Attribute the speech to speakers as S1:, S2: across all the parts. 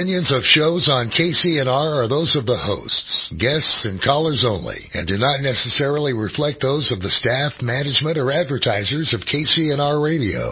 S1: Opinions of shows on KCNR are those of the hosts, guests, and callers only, and do not necessarily reflect those of the staff, management, or advertisers of KCNR Radio.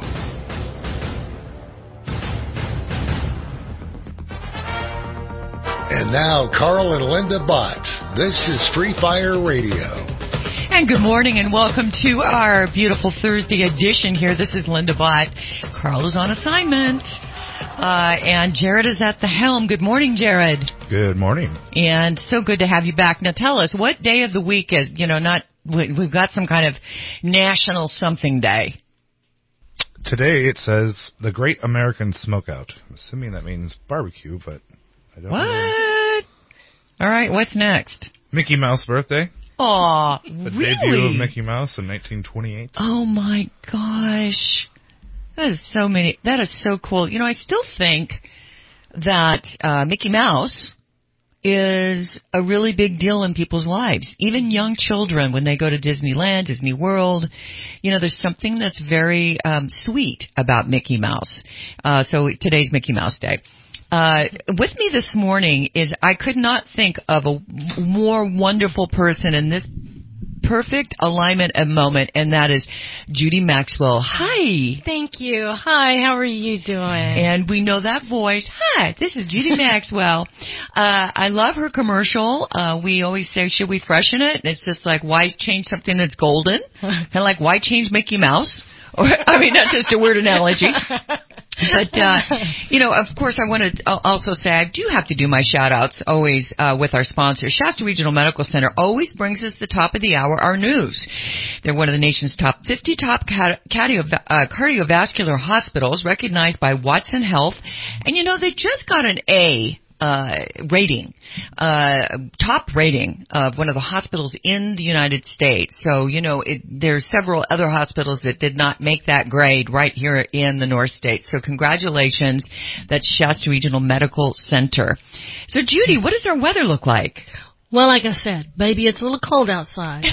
S1: And now, Carl and Linda Bott. This is Free Fire Radio.
S2: And good morning and welcome to our beautiful Thursday edition here. This is Linda Bott. Carl is on assignment. And Jared is at the helm. Good morning, Jared.
S3: Good morning.
S2: And so good to have you back. Now tell us, what day of the week is, we've got some kind of national something day.
S3: Today it says the Great American Smokeout. I'm assuming that means barbecue, but I don't know.
S2: What? All right, what's next?
S3: Mickey Mouse birthday.
S2: Aw,
S3: The
S2: really?
S3: debut of Mickey Mouse in 1928.
S2: Oh my gosh. That is so cool. I still think that Mickey Mouse is a really big deal in people's lives. Even young children, when they go to Disneyland, Disney World, there's something that's very sweet about Mickey Mouse. So today's Mickey Mouse Day. With me this morning is, I could not think of a more wonderful person in this perfect alignment and moment, and that is Judy Maxwell. Hi.
S4: Thank you. Hi, how are you doing?
S2: And we know that voice. Hi, this is Judy Maxwell. I love her commercial. We always say, should we freshen it? And it's just like, why change something that's golden? Kind of like, why change Mickey Mouse? That's just a weird analogy. But, of course, I want to also say I do have to do my shout-outs always with our sponsors. Shasta Regional Medical Center always brings us the top of the hour, our news. They're one of the nation's top 50 cardiovascular hospitals, recognized by Watson Health. And, they just got an A rating, top rating of one of the hospitals in the United States. So, there's several other hospitals that did not make that grade right here in the North States. So congratulations. That's Shasta Regional Medical Center. So Judy, what does our weather look like?
S4: Well, like I said, baby, it's a little cold outside.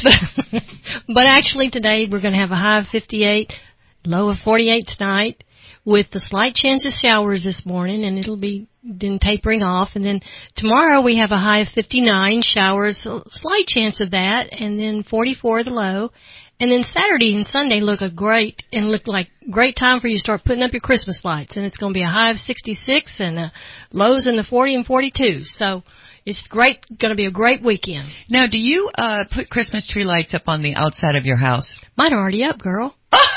S4: But actually today we're going to have a high of 58, low of 48 tonight, with the slight chance of showers this morning, and it'll be then tapering off. And then tomorrow we have a high of 59, showers, slight chance of that, and then 44 the low. And then Saturday and Sunday look like great time for you to start putting up your Christmas lights. And it's going to be a high of 66 and lows in the 40 and 42. So it's going to be a great weekend.
S2: Now, do you put Christmas tree lights up on the outside of your house?
S4: Mine are already up, girl.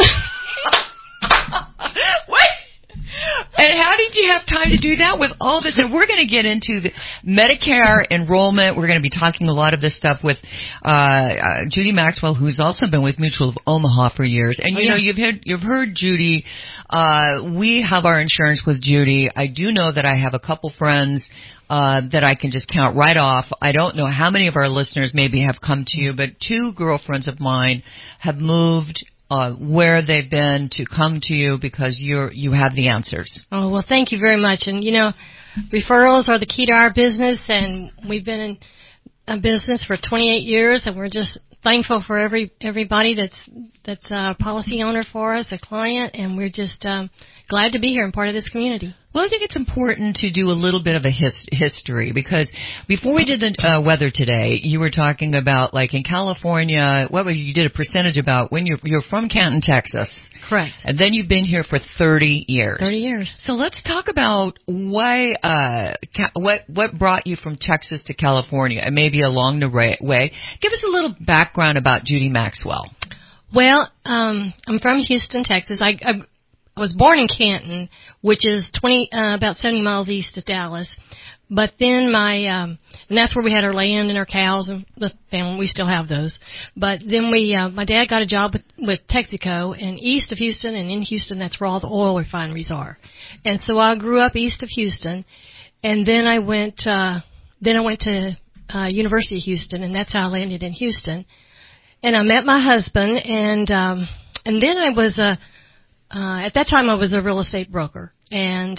S2: What? And how did you have time to do that with all this? And we're going to get into the Medicare enrollment. We're going to be talking a lot of this stuff with Judy Maxwell, who's also been with Mutual of Omaha for years. And you've heard Judy. We have our insurance with Judy. I do know that I have a couple friends that I can just count right off. I don't know how many of our listeners maybe have come to you, but two girlfriends of mine have moved where they've been to come to you because you have the answers.
S4: Oh, well, thank you very much. And, referrals are the key to our business, and we've been in business for 28 years, and we're just thankful for everybody that's a policy owner for us, a client, and we're just glad to be here and part of this community.
S2: Well, I think it's important to do a little bit of a history, because before we did the weather today, you were talking about, like, in California, you did a percentage about when you're from Canton, Texas.
S4: Correct.
S2: And then you've been here for 30 years.
S4: 30 years.
S2: So let's talk about why, what brought you from Texas to California, and maybe along the way. Give us a little background about Judy Maxwell.
S4: Well, I'm from Houston, Texas. I was born in Canton, which is about 70 miles east of Dallas. But then and that's where we had our land and our cows and the family. We still have those. But then my dad got a job with Texaco, and east of Houston and in Houston, that's where all the oil refineries are. And so I grew up east of Houston, and then I went to University of Houston, and that's how I landed in Houston. And I met my husband, and then I was at that time I was a real estate broker, and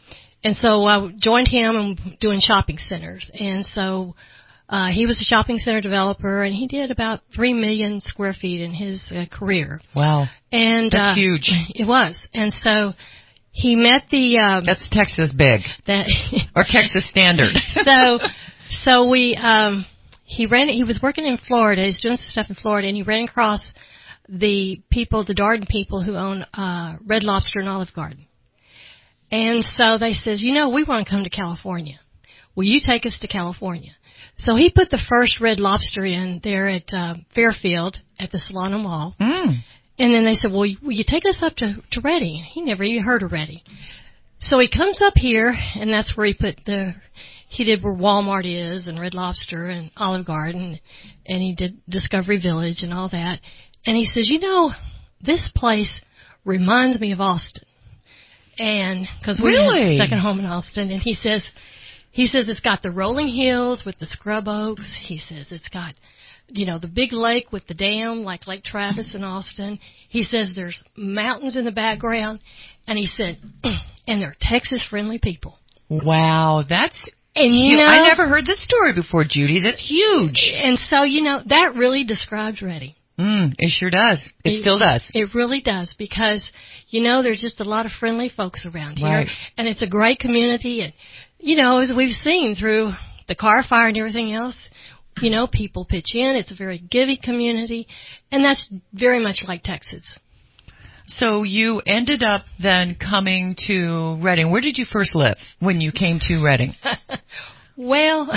S4: so I joined him in doing shopping centers. And so he was a shopping center developer, and he did about 3 million square feet in his career.
S2: Wow.
S4: And
S2: that's huge.
S4: It was. And so he met the
S2: That's Texas big. Or Texas standard.
S4: So he was working in Florida. He's doing some stuff in Florida, and he ran across the Darden people who own Red Lobster and Olive Garden. And so they says, we want to come to California. Will you take us to California? So he put the first Red Lobster in there at Fairfield at the Solana Mall.
S2: Mm.
S4: And then they said, well, will you take us up to Redding? He never even heard of Redding. So he comes up here, and that's where he did where Walmart is and Red Lobster and Olive Garden, and he did Discovery Village and all that. And he says, this place reminds me of Austin. And because we had a second home in Austin, and he says it's got the rolling hills with the scrub oaks. He says it's got, the big lake with the dam, like Lake Travis in Austin. He says there's mountains in the background, and he said, and they're Texas-friendly people.
S2: Wow, that's
S4: and
S2: I never heard this story before, Judy. That's huge.
S4: And so that really describes Redding.
S2: It sure does. It still does.
S4: It really does, because there's just a lot of friendly folks around here,
S2: right.
S4: And it's a great community. And as we've seen through the car fire and everything else, people pitch in. It's a very giving community, and that's very much like Texas.
S2: So you ended up then coming to Redding. Where did you first live when you came to Redding?
S4: Well,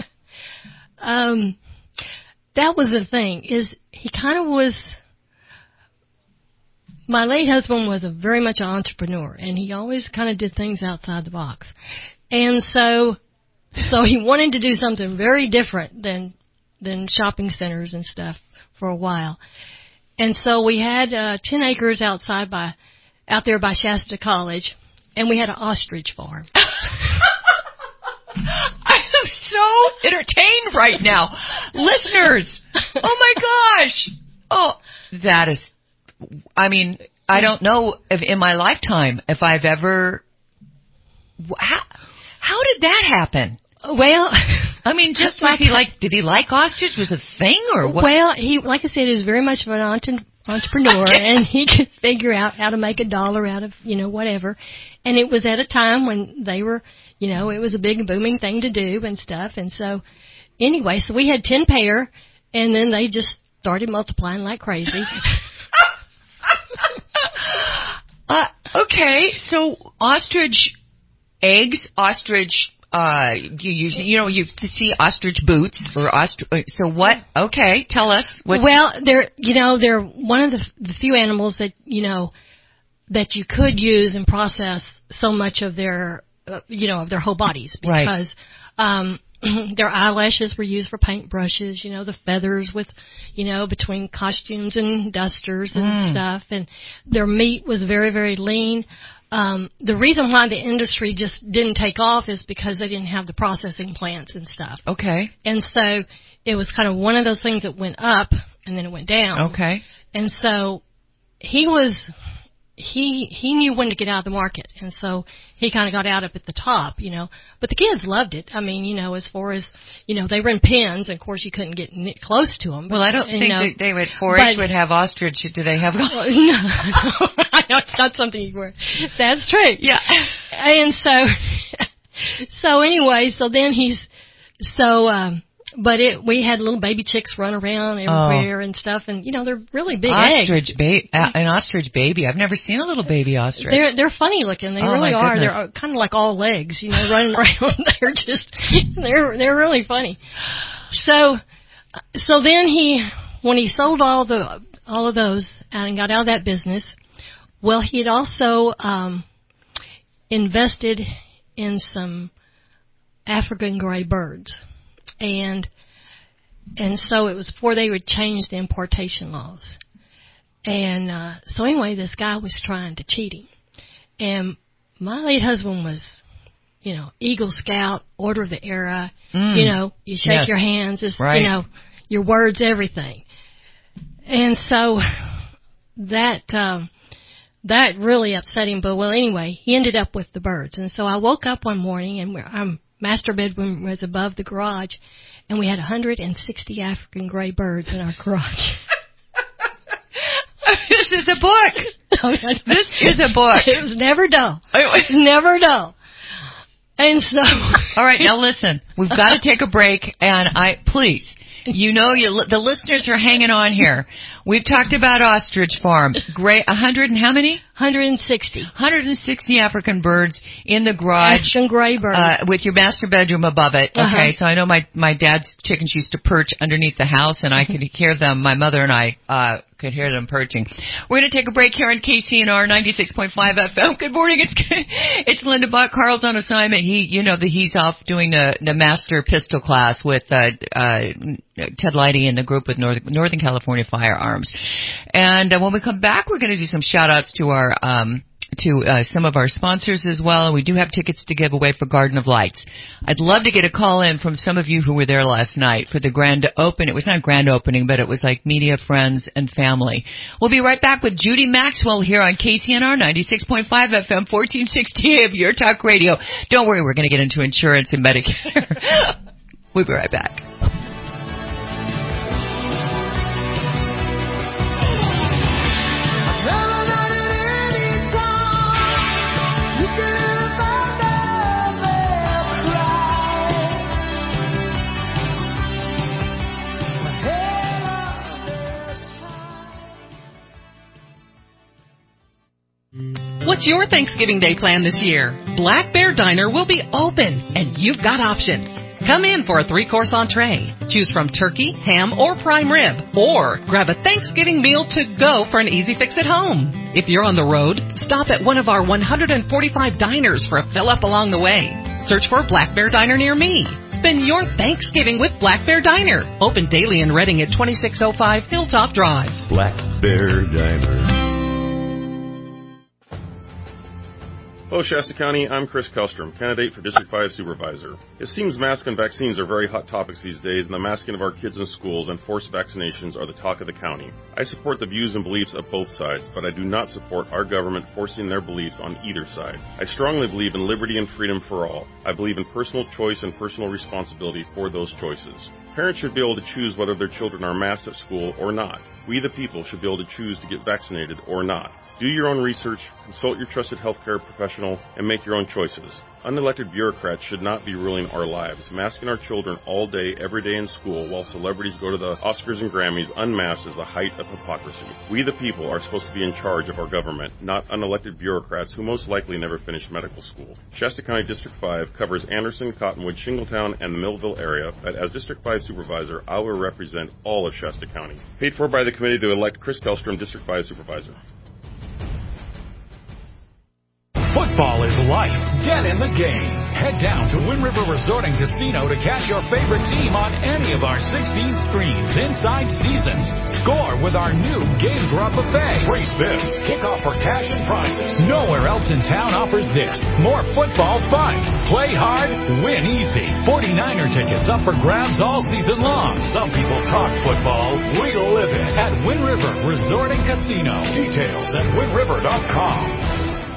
S4: that was the thing, is he kind of was, my late husband was very much an entrepreneur, and he always kind of did things outside the box. And so he wanted to do something very different than shopping centers and stuff for a while. And so we had 10 acres out there by Shasta College, and we had an ostrich farm.
S2: I am so entertained right now. Listeners, oh my gosh. Oh, that is, I don't know if in my lifetime if I've ever, how did that happen?
S4: Well,
S2: just did he like ostrich? Was it a thing or what?
S4: Well, he, like I said, is very much of an entrepreneur, and he could figure out how to make $1 out of, whatever. And it was at a time when they were, it was a big booming thing to do and stuff. And so anyway, so we had 10 pair, and then they just started multiplying like crazy.
S2: Okay, so ostrich eggs, ostrich, you see ostrich boots or ostrich. So what? Okay, tell us.
S4: Well, they're one of the few animals that that you could use and process so much of their of their whole bodies, because their eyelashes were used for paint brushes. The feathers with between costumes and dusters and stuff, and their meat was very, very lean. The reason why the industry just didn't take off is because they didn't have the processing plants and stuff.
S2: Okay.
S4: And so it was kind of one of those things that went up and then it went down.
S2: Okay.
S4: And so he knew when to get out of the market. And so he kind of got out up at the top, But the kids loved it. As far as, they were in pens, and of course you couldn't get close to them.
S2: Well, I don't think that they would, 4-H would have ostrich. Do they have?
S4: Well, no, I know it's not something you wear. That's true.
S2: Yeah.
S4: And so anyway, so then we had little baby chicks run around everywhere and stuff, and they're really big eggs.
S2: An ostrich baby. I've never seen a little baby ostrich.
S4: They're funny looking. They really are.
S2: Goodness.
S4: They're kind of like all legs, running around. They're really funny. So then when he sold all of those and got out of that business, well, he had also invested in some African gray birds. And so it was before they would change the importation laws. And so anyway, this guy was trying to cheat him. And my late husband was, Eagle Scout, Order of the Era. You shake your hands. It's,
S2: right.
S4: Your words, everything. And so that really upset him. But well, anyway, he ended up with the birds. And so I woke up one morning, and our master bedroom was above the garage, and we had 160 African gray birds in our garage.
S2: This is a book. This is a book.
S4: It was never dull. Never dull. And so...
S2: All right, now listen. We've got to take a break, and please... You know, the listeners are hanging on here. We've talked about ostrich farm. Great, 100 and how many?
S4: 160.
S2: 160 African birds in the garage.
S4: African gray birds.
S2: With your master bedroom above it. Okay, so I know my dad's chickens used to perch underneath the house, and I could hear them. My mother and I could hear them perching. We're going to take a break here on KCNR 96.5 FM. Good morning. It's Linda Buck. Carl's on assignment. He's off doing the master pistol class with Ted Leidy and the group with Northern California Firearms. And when we come back, we're going to do some shout-outs to our some of our sponsors as well. And we do have tickets to give away for Garden of Lights. I'd love to get a call in from some of you who were there last night for the grand open. It was not grand opening, but it was like media, friends, and family. We'll be right back with Judy Maxwell here on KCNR 96.5 FM 1460 AM, Your Talk Radio. Don't worry, we're going to get into insurance and Medicare. We'll be right back.
S5: What's your Thanksgiving Day plan this year? Black Bear Diner will be open, and you've got options. Come in for a 3-course entree. Choose from turkey, ham, or prime rib, or grab a Thanksgiving meal to go for an easy fix at home. If you're on the road, stop at one of our 145 diners for a fill-up along the way. Search for Black Bear Diner near me. Spend your Thanksgiving with Black Bear Diner. Open daily in Redding at 2605 Hilltop Drive.
S6: Black Bear Diner.
S7: Hello, Shasta County. I'm Chris Kellstrom, candidate for District 5 Supervisor. It seems masks and vaccines are very hot topics these days, and the masking of our kids in schools and forced vaccinations are the talk of the county. I support the views and beliefs of both sides, but I do not support our government forcing their beliefs on either side. I strongly believe in liberty and freedom for all. I believe in personal choice and personal responsibility for those choices. Parents should be able to choose whether their children are masked at school or not. We, the people, should be able to choose to get vaccinated or not. Do your own research, consult your trusted healthcare professional, and make your own choices. Unelected bureaucrats should not be ruling our lives, masking our children all day, every day in school, while celebrities go to the Oscars and Grammys unmasked is the height of hypocrisy. We the people are supposed to be in charge of our government, not unelected bureaucrats who most likely never finished medical school. Shasta County District 5 covers Anderson, Cottonwood, Shingletown, and the Millville area, but as District 5 Supervisor, I will represent all of Shasta County. Paid for by the committee to elect Chris Kellstrom, District 5 Supervisor.
S8: Football is life. Get in the game. Head down to Wind River Resort and Casino to catch your favorite team on any of our 16 screens inside seasons. Score with our new Game Grub Buffet. Free spiffs, kickoff for cash and prizes. Nowhere else in town offers this. More football fun. Play hard, win easy. 49er tickets up for grabs all season long. Some people talk football. We live it at Wind River Resort and Casino. Details at windriver.com.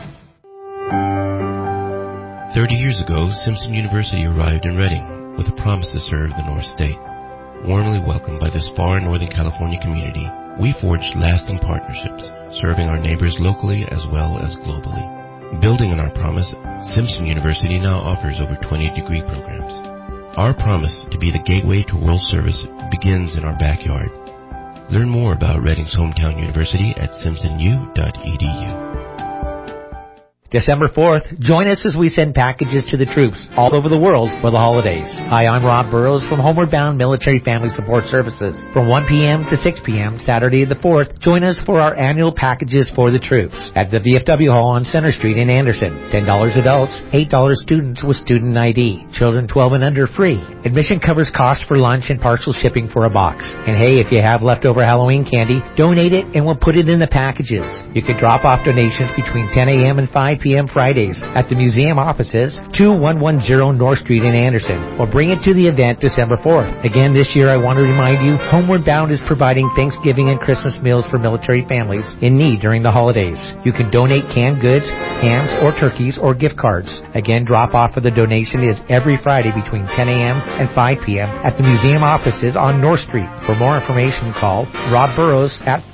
S9: 30 years ago, Simpson University arrived in Redding with a promise to serve the North State. Warmly welcomed by this far Northern California community, we forged lasting partnerships, serving our neighbors locally as well as globally. Building on our promise, Simpson University now offers over 20 degree programs. Our promise to be the gateway to world service begins in our backyard. Learn more about Redding's hometown university at simpsonu.edu.
S10: December 4th, join us as we send packages to the troops all over the world for the holidays. Hi, I'm Rob Burrows from Homeward Bound Military Family Support Services. From 1 p.m. to 6 p.m. Saturday the 4th, join us for our annual packages for the troops at the VFW Hall on Center Street in Anderson. $10 adults, $8 students with student ID. Children 12 and under free. Admission covers costs for lunch and partial shipping for a box. And hey, if you have leftover Halloween candy, donate it and we'll put it in the packages. You can drop off donations between 10 a.m. and 5 p.m. Fridays at the museum offices, 2110 North Street in Anderson, or bring it to the event December 4th. Again, this year I want to remind you, Homeward Bound is providing Thanksgiving and Christmas meals for military families in need during the holidays. You can donate canned goods, hams, or turkeys, or gift cards. Again, drop-off for the donation is every Friday between 10 a.m. and 5 p.m. at the museum offices on North Street. For more information, call Rob Burrows at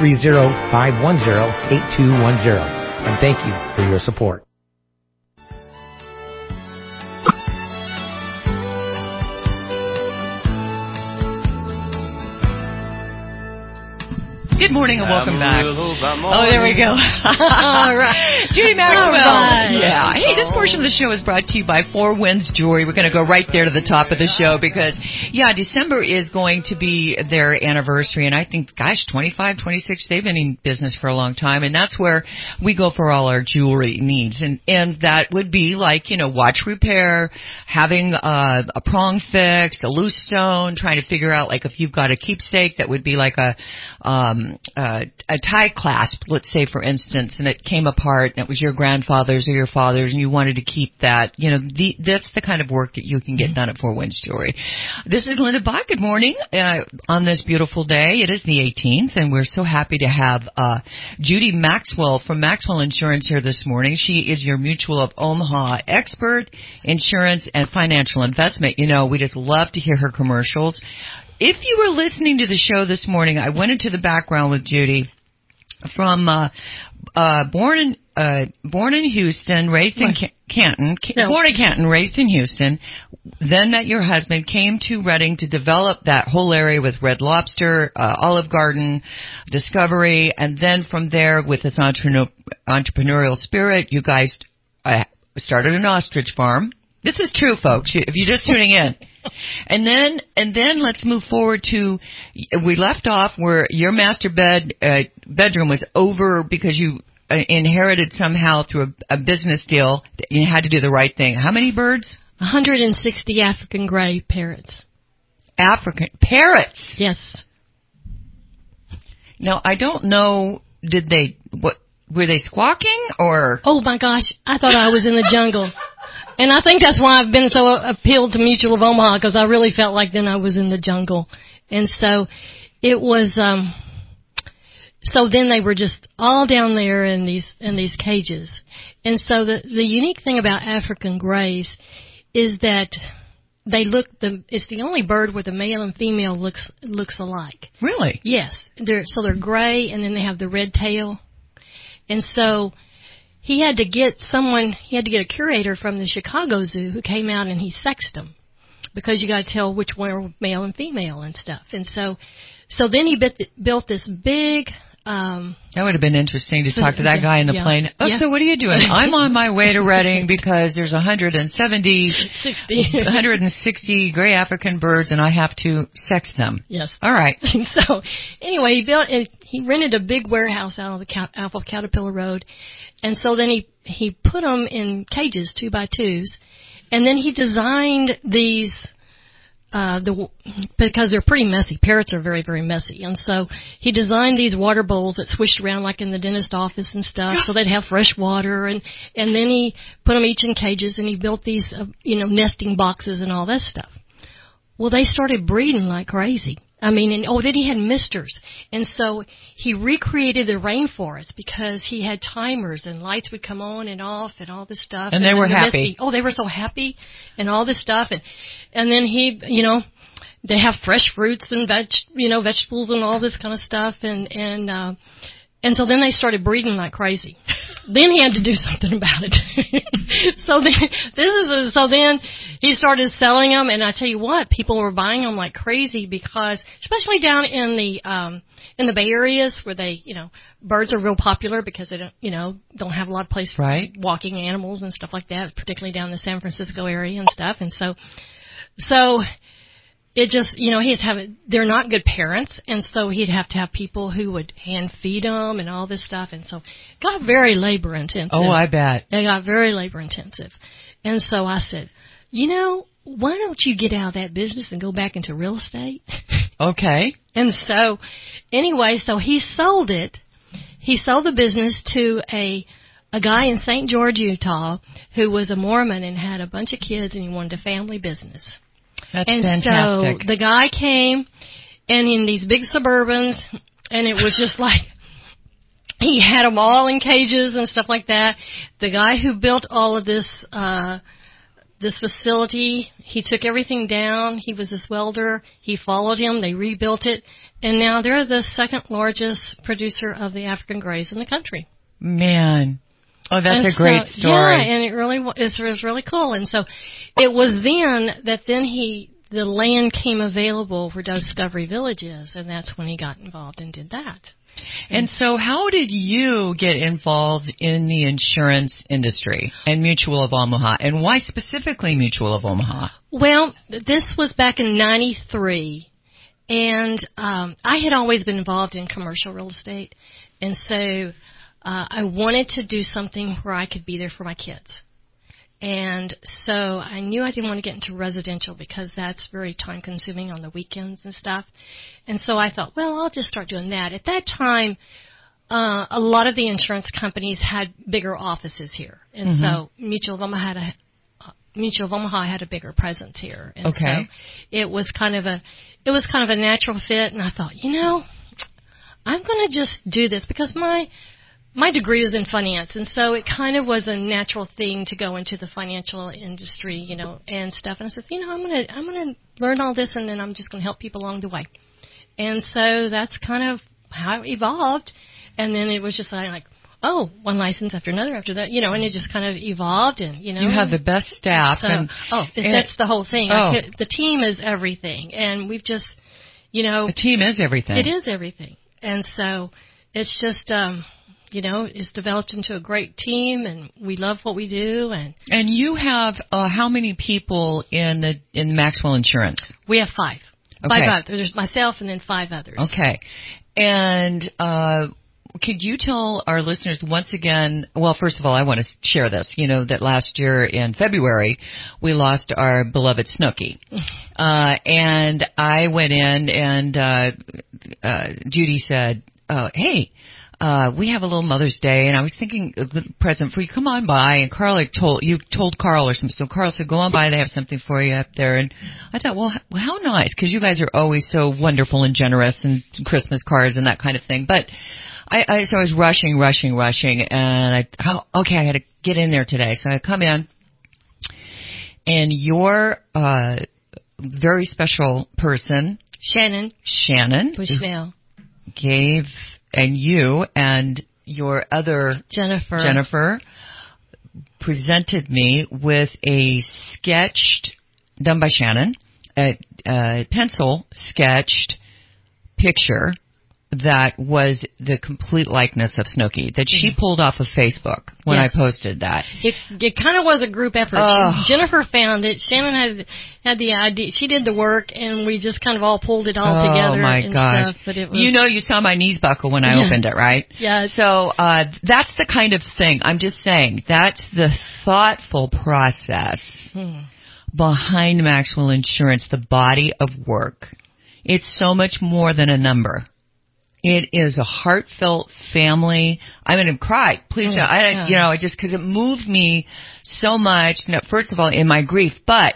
S10: 530-510-8210. And thank you for your support.
S2: Good morning and welcome back. Oh, there we go.
S4: All right.
S2: Judy Maxwell.
S4: All right.
S2: Yeah. Hey, this portion of the show is brought to you by Four Winds Jewelry. We're going to go right there to the top of the show because, December is going to be their anniversary. And I think, 25, 26, they've been in business for a long time. And that's where we go for all our jewelry needs. And that would be like, watch repair, having a prong fixed, a loose stone, trying to figure out, like, if you've got a keepsake that would be like a tie clasp, let's say, for instance, and it came apart and it was your grandfather's or your father's and you wanted to keep that, that's the kind of work that you can get done at Four Winds Jewelry. This is Linda Bach. Good morning on this beautiful day. It is the 18th, and we're so happy to have Judy Maxwell from Maxwell Insurance here this morning. She is your Mutual of Omaha expert, insurance and financial investment. We just love to hear her commercials. If you were listening to the show this morning, I went into the background with Judy from born in Houston, raised in Canton, born in Canton, raised in Houston, then met your husband, came to Redding to develop that whole area with Red Lobster, Olive Garden, Discovery, and then from there with this entrepreneurial spirit, you guys started an ostrich farm. This is true, folks, if you're just tuning in. And then let's move forward to, we left off where your master bedroom was over because you inherited somehow through a business deal. You had to do the right thing. How many birds?
S4: 160 African gray parrots.
S2: African parrots?
S4: Yes.
S2: Now, I don't know, were they squawking or?
S4: Oh my gosh, I thought I was in the jungle. And I think that's why I've been so appealed to Mutual of Omaha, because I really felt like then I was in the jungle. And so it was, so then they were just all down there in these cages. And so the unique thing about African grays is that it's the only bird where the male and female looks alike.
S2: Really?
S4: Yes. They're gray, and then they have the red tail. And so he had to get a curator from the Chicago Zoo who came out and he sexed them, because you got to tell which one are male and female and stuff. And so then he built this big.
S2: That would have been interesting to talk to that guy in the plane. So what are you doing? I'm on my way to Redding because there's 160 gray African birds and I have to sex them.
S4: Yes.
S2: All right.
S4: So anyway, he rented a big warehouse out of Caterpillar Road, and so then he put them in cages 2x2s, and then he designed these. Because they're pretty messy. Parrots are very, very messy. And so he designed these water bowls that swished around like in the dentist office and stuff, so they'd have fresh water. And then he put them each in cages, and he built these, nesting boxes and all that stuff. Well, they started breeding like crazy. Then he had misters. And so he recreated the rainforest because he had timers and lights would come on and off and all this stuff.
S2: And they were happy.
S4: They were so happy and all this stuff. And then they have fresh fruits and vegetables and all this kind of stuff. And so then they started breeding like crazy. Then he had to do something about it. So then he started selling them, and I tell you what, people were buying them like crazy because, especially down in the Bay areas where birds are real popular because they don't have a lot of place for walking animals and stuff like that, particularly down in the San Francisco area and stuff. And so it just, they're not good parents, and so he'd have to have people who would hand feed them and all this stuff, and so it got very labor intensive.
S2: Oh, I bet.
S4: It got very labor intensive. And so I said, why don't you get out of that business and go back into real estate?
S2: Okay.
S4: And so, anyway, so he sold it. He sold the business to a a guy in St. George, Utah, who was a Mormon and had a bunch of kids, and he wanted a family business.
S2: That's
S4: and
S2: fantastic.
S4: So the guy came, and in these big Suburbans, and it was just like, he had them all in cages and stuff like that. The guy who built all of this facility, he took everything down. He was this welder. He followed him. They rebuilt it. And now they're the second largest producer of the African grays in the country.
S2: Man. Oh, that's a great story.
S4: Yeah, and it was really cool. And so it was then that the land came available where Discovery Village is, and that's when he got involved and did that.
S2: And so how did you get involved in the insurance industry and Mutual of Omaha? And why specifically Mutual of Omaha?
S4: Well, this was back in 93. And I had always been involved in commercial real estate. And so I wanted to do something where I could be there for my kids. And so I knew I didn't want to get into residential because that's very time-consuming on the weekends and stuff. And so I thought, well, I'll just start doing that. At that time, a lot of the insurance companies had bigger offices here. And so Mutual of Omaha had a bigger presence here. And so it was kind of a natural fit. And I thought, I'm going to just do this because my degree was in finance, and so it kind of was a natural thing to go into the financial industry, and stuff. And I said, I'm gonna learn all this, and then I'm just gonna help people along the way. And so that's kind of how it evolved. And then it was just like, one license after another after that, and it just kind of evolved, and
S2: You have the best staff.
S4: So, that's the whole thing. The team is everything, and we've just,
S2: the team is everything.
S4: It is everything, and so it's just. It's developed into a great team, and we love what we do. And
S2: you have how many people in Maxwell Insurance?
S4: We have 5.
S2: Okay.
S4: 5 others. There's myself and then 5 others.
S2: Okay. And could you tell our listeners once again? Well, first of all, I want to share this. That last year in February we lost our beloved Snooki, and I went in and Judy said, "Hey." We have a little Mother's Day, and I was thinking a good present for you. Come on by. And Carl told Carl or something. So Carl said, go on by. They have something for you up there. And I thought, well, how nice, because you guys are always so wonderful and generous and Christmas cards and that kind of thing. But so I was rushing, and I got to get in there today. So I come in, and your very special person,
S4: Shannon Bushnell,
S2: gave. And you and your other Jennifer presented me with a done by Shannon, a pencil sketched picture that was the complete likeness of Snooki that she pulled off of Facebook when I posted that.
S4: It kind of was a group effort. Jennifer found it. Shannon had the idea. She did the work, and we just kind of all pulled it all together.
S2: Oh, my
S4: and
S2: gosh.
S4: Stuff, but it was,
S2: you saw my knees buckle when I opened it, right?
S4: Yeah.
S2: So that's the kind of thing. I'm just saying, that's the thoughtful process behind Maxwell Insurance, the body of work. It's so much more than a number. It is a heartfelt family. I'm going to cry. Please don't. Just because it moved me so much. First of all, in my grief, but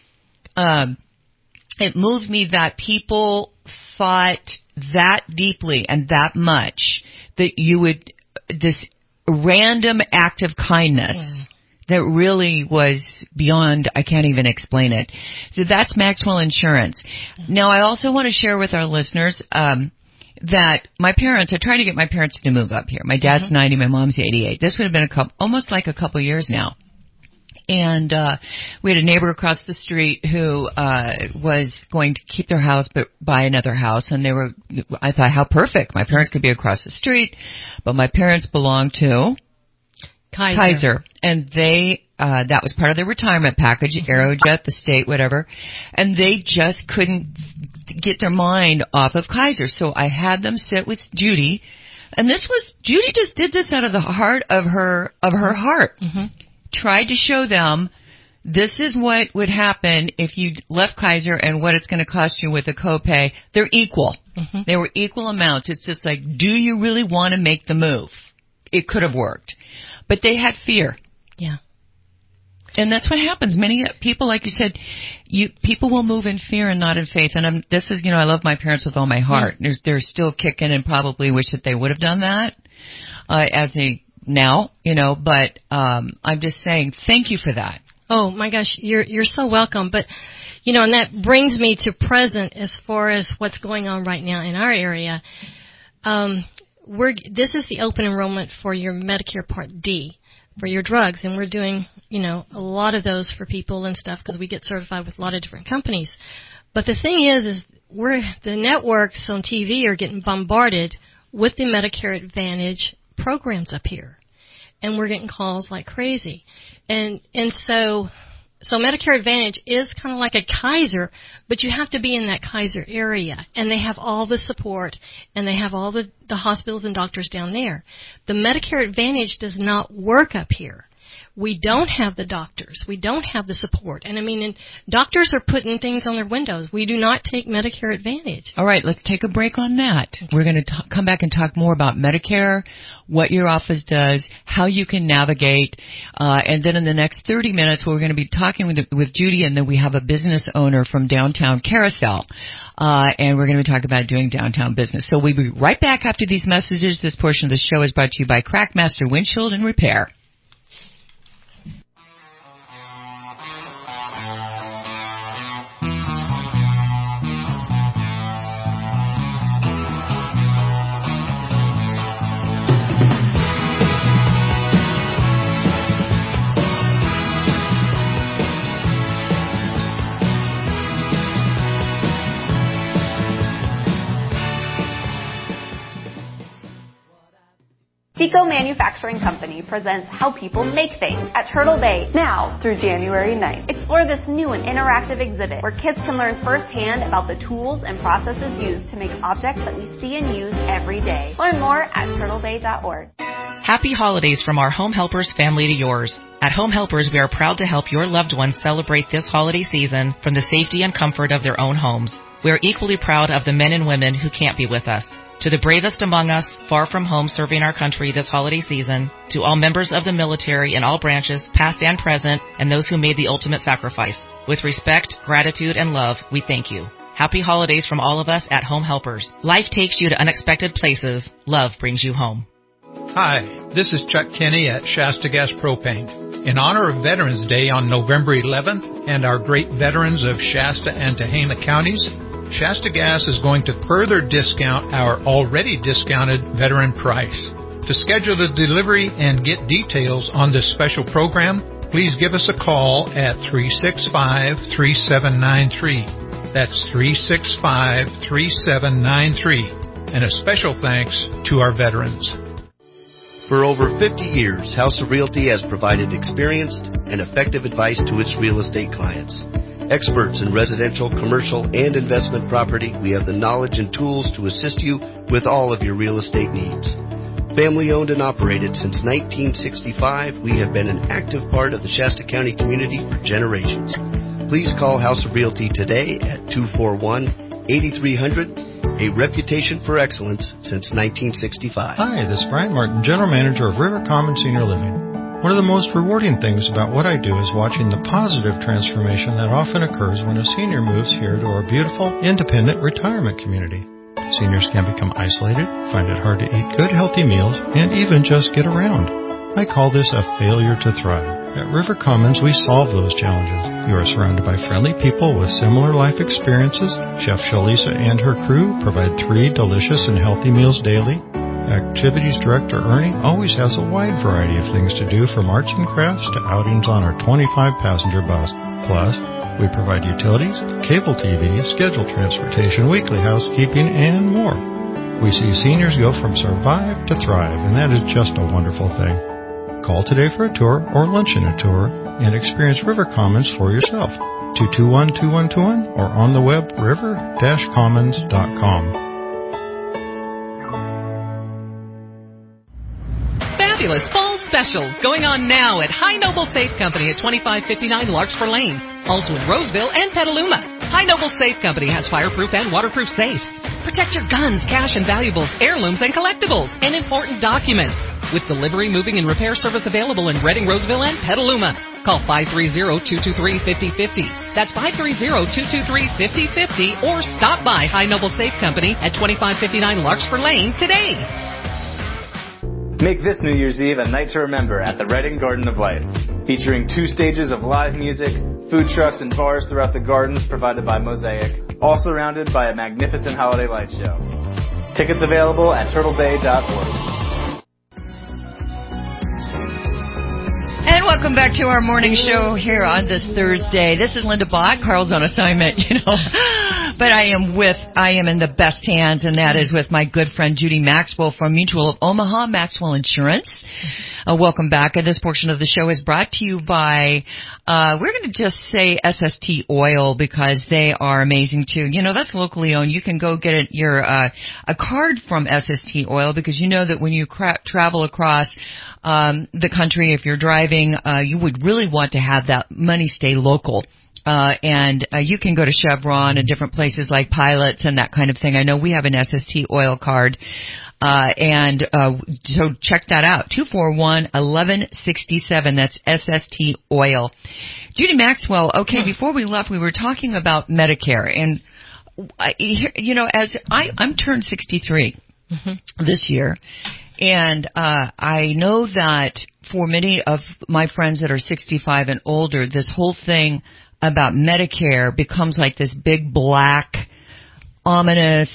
S2: it moved me that people thought that deeply and that much that you would this random act of kindness. That really was beyond, I can't even explain it. So that's Maxwell Insurance. Now, I also want to share with our listeners that my parents, I tried to get my parents to move up here. My dad's 90, my mom's 88. This would have been almost like a couple years now. And we had a neighbor across the street who was going to keep their house but buy another house. And I thought, how perfect. My parents could be across the street. But my parents belonged to Kaiser. And they, that was part of their retirement package, Aerojet, the state, whatever. And they just couldn't get their mind off of Kaiser. So I had them sit with Judy. And Judy just did this out of the heart of her heart. Tried to show them this is what would happen if you left Kaiser and what it's going to cost you with a copay. They're equal. They were equal amounts. It's just like, do you really want to make the move? It could have worked. but they had fear.
S4: Yeah.
S2: And that's what happens. Many people, like you said, people will move in fear and not in faith. And this is, I love my parents with all my heart. They're still kicking and probably wish that they would have done that as they now, But I'm just saying, thank you for that.
S4: Oh my gosh, you're so welcome. But and that brings me to present as far as what's going on right now in our area. This is the open enrollment for your Medicare Part D for your drugs, and we're doing a lot of those for people and stuff because we get certified with a lot of different companies. But the thing is the networks on TV are getting bombarded with the Medicare Advantage programs up here, and we're getting calls like crazy, and so Medicare Advantage is kind of like a Kaiser, but you have to be in that Kaiser area, and they have all the support, and they have all the hospitals and doctors down there. The Medicare Advantage does not work up here. We don't have the doctors. We don't have the support. And doctors are putting things on their windows. We do not take Medicare Advantage.
S2: All right, let's take a break on that. We're going to come back and talk more about Medicare, what your office does, how you can navigate, and then in the next 30 minutes we're going to be talking with Judy, and then we have a business owner from downtown Carousel, and we're going to be talking about doing downtown business. So we'll be right back after these messages. This portion of the show is brought to you by Crackmaster Windshield and Repair.
S11: Tico Manufacturing Company presents How People Make Things at Turtle Bay now through January 9th. Explore this new and interactive exhibit where kids can learn firsthand about the tools and processes used to make objects that we see and use every day. Learn more at turtlebay.org.
S12: Happy holidays from our Home Helpers family to yours. At Home Helpers, we are proud to help your loved ones celebrate this holiday season from the safety and comfort of their own homes. We are equally proud of the men and women who can't be with us. To the bravest among us, far from home serving our country this holiday season, to all members of the military in all branches, past and present, and those who made the ultimate sacrifice. With respect, gratitude, and love, we thank you. Happy holidays from all of us at Home Helpers. Life takes you to unexpected places. Love brings you home.
S13: Hi, this is Chuck Kenny at Shasta Gas Propane. In honor of Veterans Day on November 11th and our great veterans of Shasta and Tehama counties, Shasta Gas is going to further discount our already discounted veteran price. To schedule the delivery and get details on this special program, please give us a call at 365-3793. That's 365-3793. And a special thanks to our veterans.
S14: For over 50 years, House of Realty has provided experienced and effective advice to its real estate clients. Experts in residential, commercial, and investment property, we have the knowledge and tools to assist you with all of your real estate needs. Family owned and operated since 1965, we have been an active part of the Shasta County community for generations. Please call House of Realty today at 241-8300, a reputation for excellence since 1965.
S15: Hi, this is Brian Martin, General Manager of River Common Senior Living. One of the most rewarding things about what I do is watching the positive transformation that often occurs when a senior moves here to our beautiful, independent retirement community. Seniors can become isolated, find it hard to eat good, healthy meals, and even just get around. I call this a failure to thrive. At River Commons, we solve those challenges. You are surrounded by friendly people with similar life experiences. Chef Shalisa and her crew provide 3 delicious and healthy meals daily. Activities Director Ernie always has a wide variety of things to do, from arts and crafts to outings on our 25-passenger bus. Plus, we provide utilities, cable TV, scheduled transportation, weekly housekeeping, and more. We see seniors go from survive to thrive, and that is just a wonderful thing. Call today for a tour or luncheon a tour and experience River Commons for yourself. 221-2121 or on the web river-commons.com.
S5: Fabulous fall specials going on now at High Noble Safe Company at 2559 Larkspur Lane. Also in Roseville and Petaluma. High Noble Safe Company has fireproof and waterproof safes. Protect your guns, cash and valuables, heirlooms and collectibles, and important documents. with delivery, moving, and repair service available in Reading, Roseville, and Petaluma. Call 530-223-5050. That's 530-223-5050, or stop by High Noble Safe Company at 2559 Larkspur Lane today.
S16: Make this New Year's Eve a night to remember at the Reading Garden of Light, featuring 2 stages of live music, food trucks and bars throughout the gardens provided by Mosaic, all surrounded by a magnificent holiday light show. Tickets available at turtlebay.org.
S2: And welcome back to our morning show here on this Thursday. This is Linda Bott. Carl's on assignment, but I am in the best hands, and that is with my good friend Judy Maxwell from Mutual of Omaha, Maxwell Insurance. Welcome back. And this portion of the show is brought to you by, we're going to just say SST Oil, because they are amazing too. That's locally owned. You can go get a card from SST Oil, because you know that when you travel across the country, if you're driving, you would really want to have that money stay local. And you can go to Chevron and different places like Pilots and that kind of thing. I know we have an SST Oil card. So check that out. 241-1167. That's SST Oil. Judy Maxwell. Okay, before we left, we were talking about Medicare, and as I'm turned 63 this year, and I know that for many of my friends that are 65 and older, this whole thing about Medicare becomes like this big black, ominous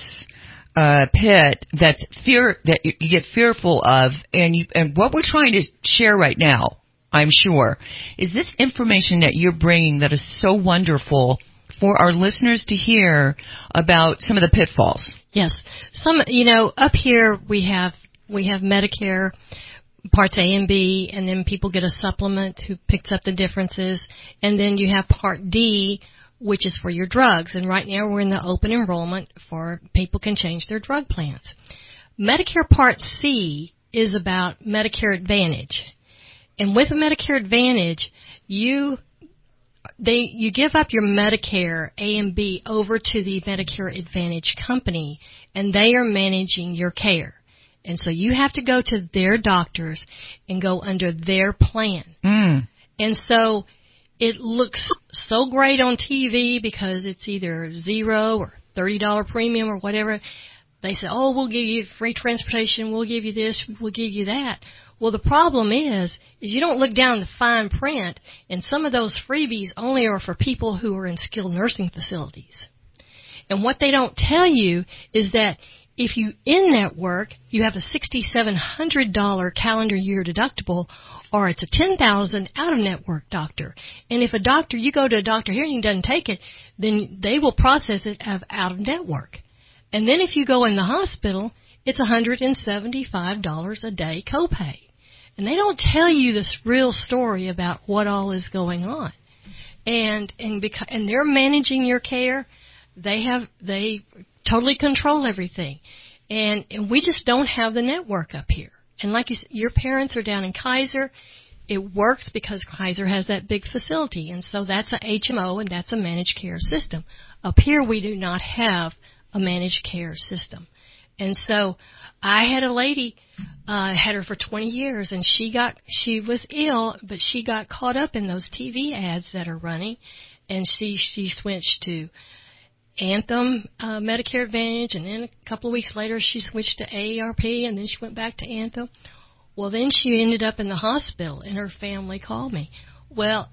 S2: pit that you get fearful of, and what we're trying to share right now, I'm sure, is this information that you're bringing that is so wonderful for our listeners to hear about some of the pitfalls.
S4: Yes, up here we have Medicare Parts A and B, and then people get a supplement who picks up the differences, and then you have Part D, which is for your drugs. And right now we're in the open enrollment for people can change their drug plans. Medicare Part C is about Medicare Advantage. And with Medicare Advantage, you give up your Medicare A and B over to the Medicare Advantage company, and they are managing your care. And so you have to go to their doctors and go under their plan. And so it looks so great on TV because it's either $0 or $30 premium or whatever. They say, oh, we'll give you free transportation, we'll give you this, we'll give you that. Well, the problem is you don't look down the fine print, and some of those freebies only are for people who are in skilled nursing facilities. And what they don't tell you is that if you in-network, you have a $6,700 calendar year deductible, or it's a $10,000 out-of-network doctor. And if you go to a doctor here and he doesn't take it, then they will process it as out-of-network. And then if you go in the hospital, it's $175 a day copay. And they don't tell you this real story about what all is going on. And they're managing your care. They totally control everything. And we just don't have the network up here. And like you said, your parents are down in Kaiser. It works because Kaiser has that big facility. And so that's a HMO, and that's a managed care system. Up here, we do not have a managed care system. And so I had a lady, had her for 20 years, and she was ill, but she got caught up in those TV ads that are running, and she switched to Anthem Medicare Advantage, and then a couple of weeks later she switched to AARP, and then she went back to Anthem. Well, then she ended up in the hospital, and her family called me. Well,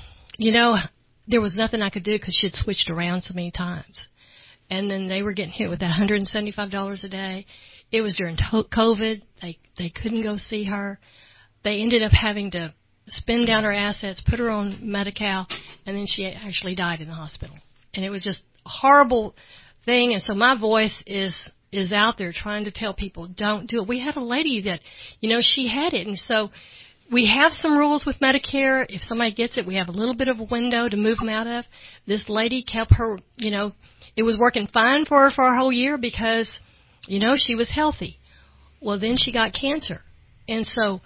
S4: there was nothing I could do because she had switched around so many times. And then they were getting hit with that $175 a day. It was during COVID. They couldn't go see her. They ended up having to spend down her assets, put her on Medi-Cal, and then she actually died in the hospital. And it was just a horrible thing. And so my voice is out there trying to tell people, don't do it. We had a lady that, she had it. And so we have some rules with Medicare. If somebody gets it, we have a little bit of a window to move them out of. This lady kept her, it was working fine for her for a whole year because, she was healthy. Well, then she got cancer. And so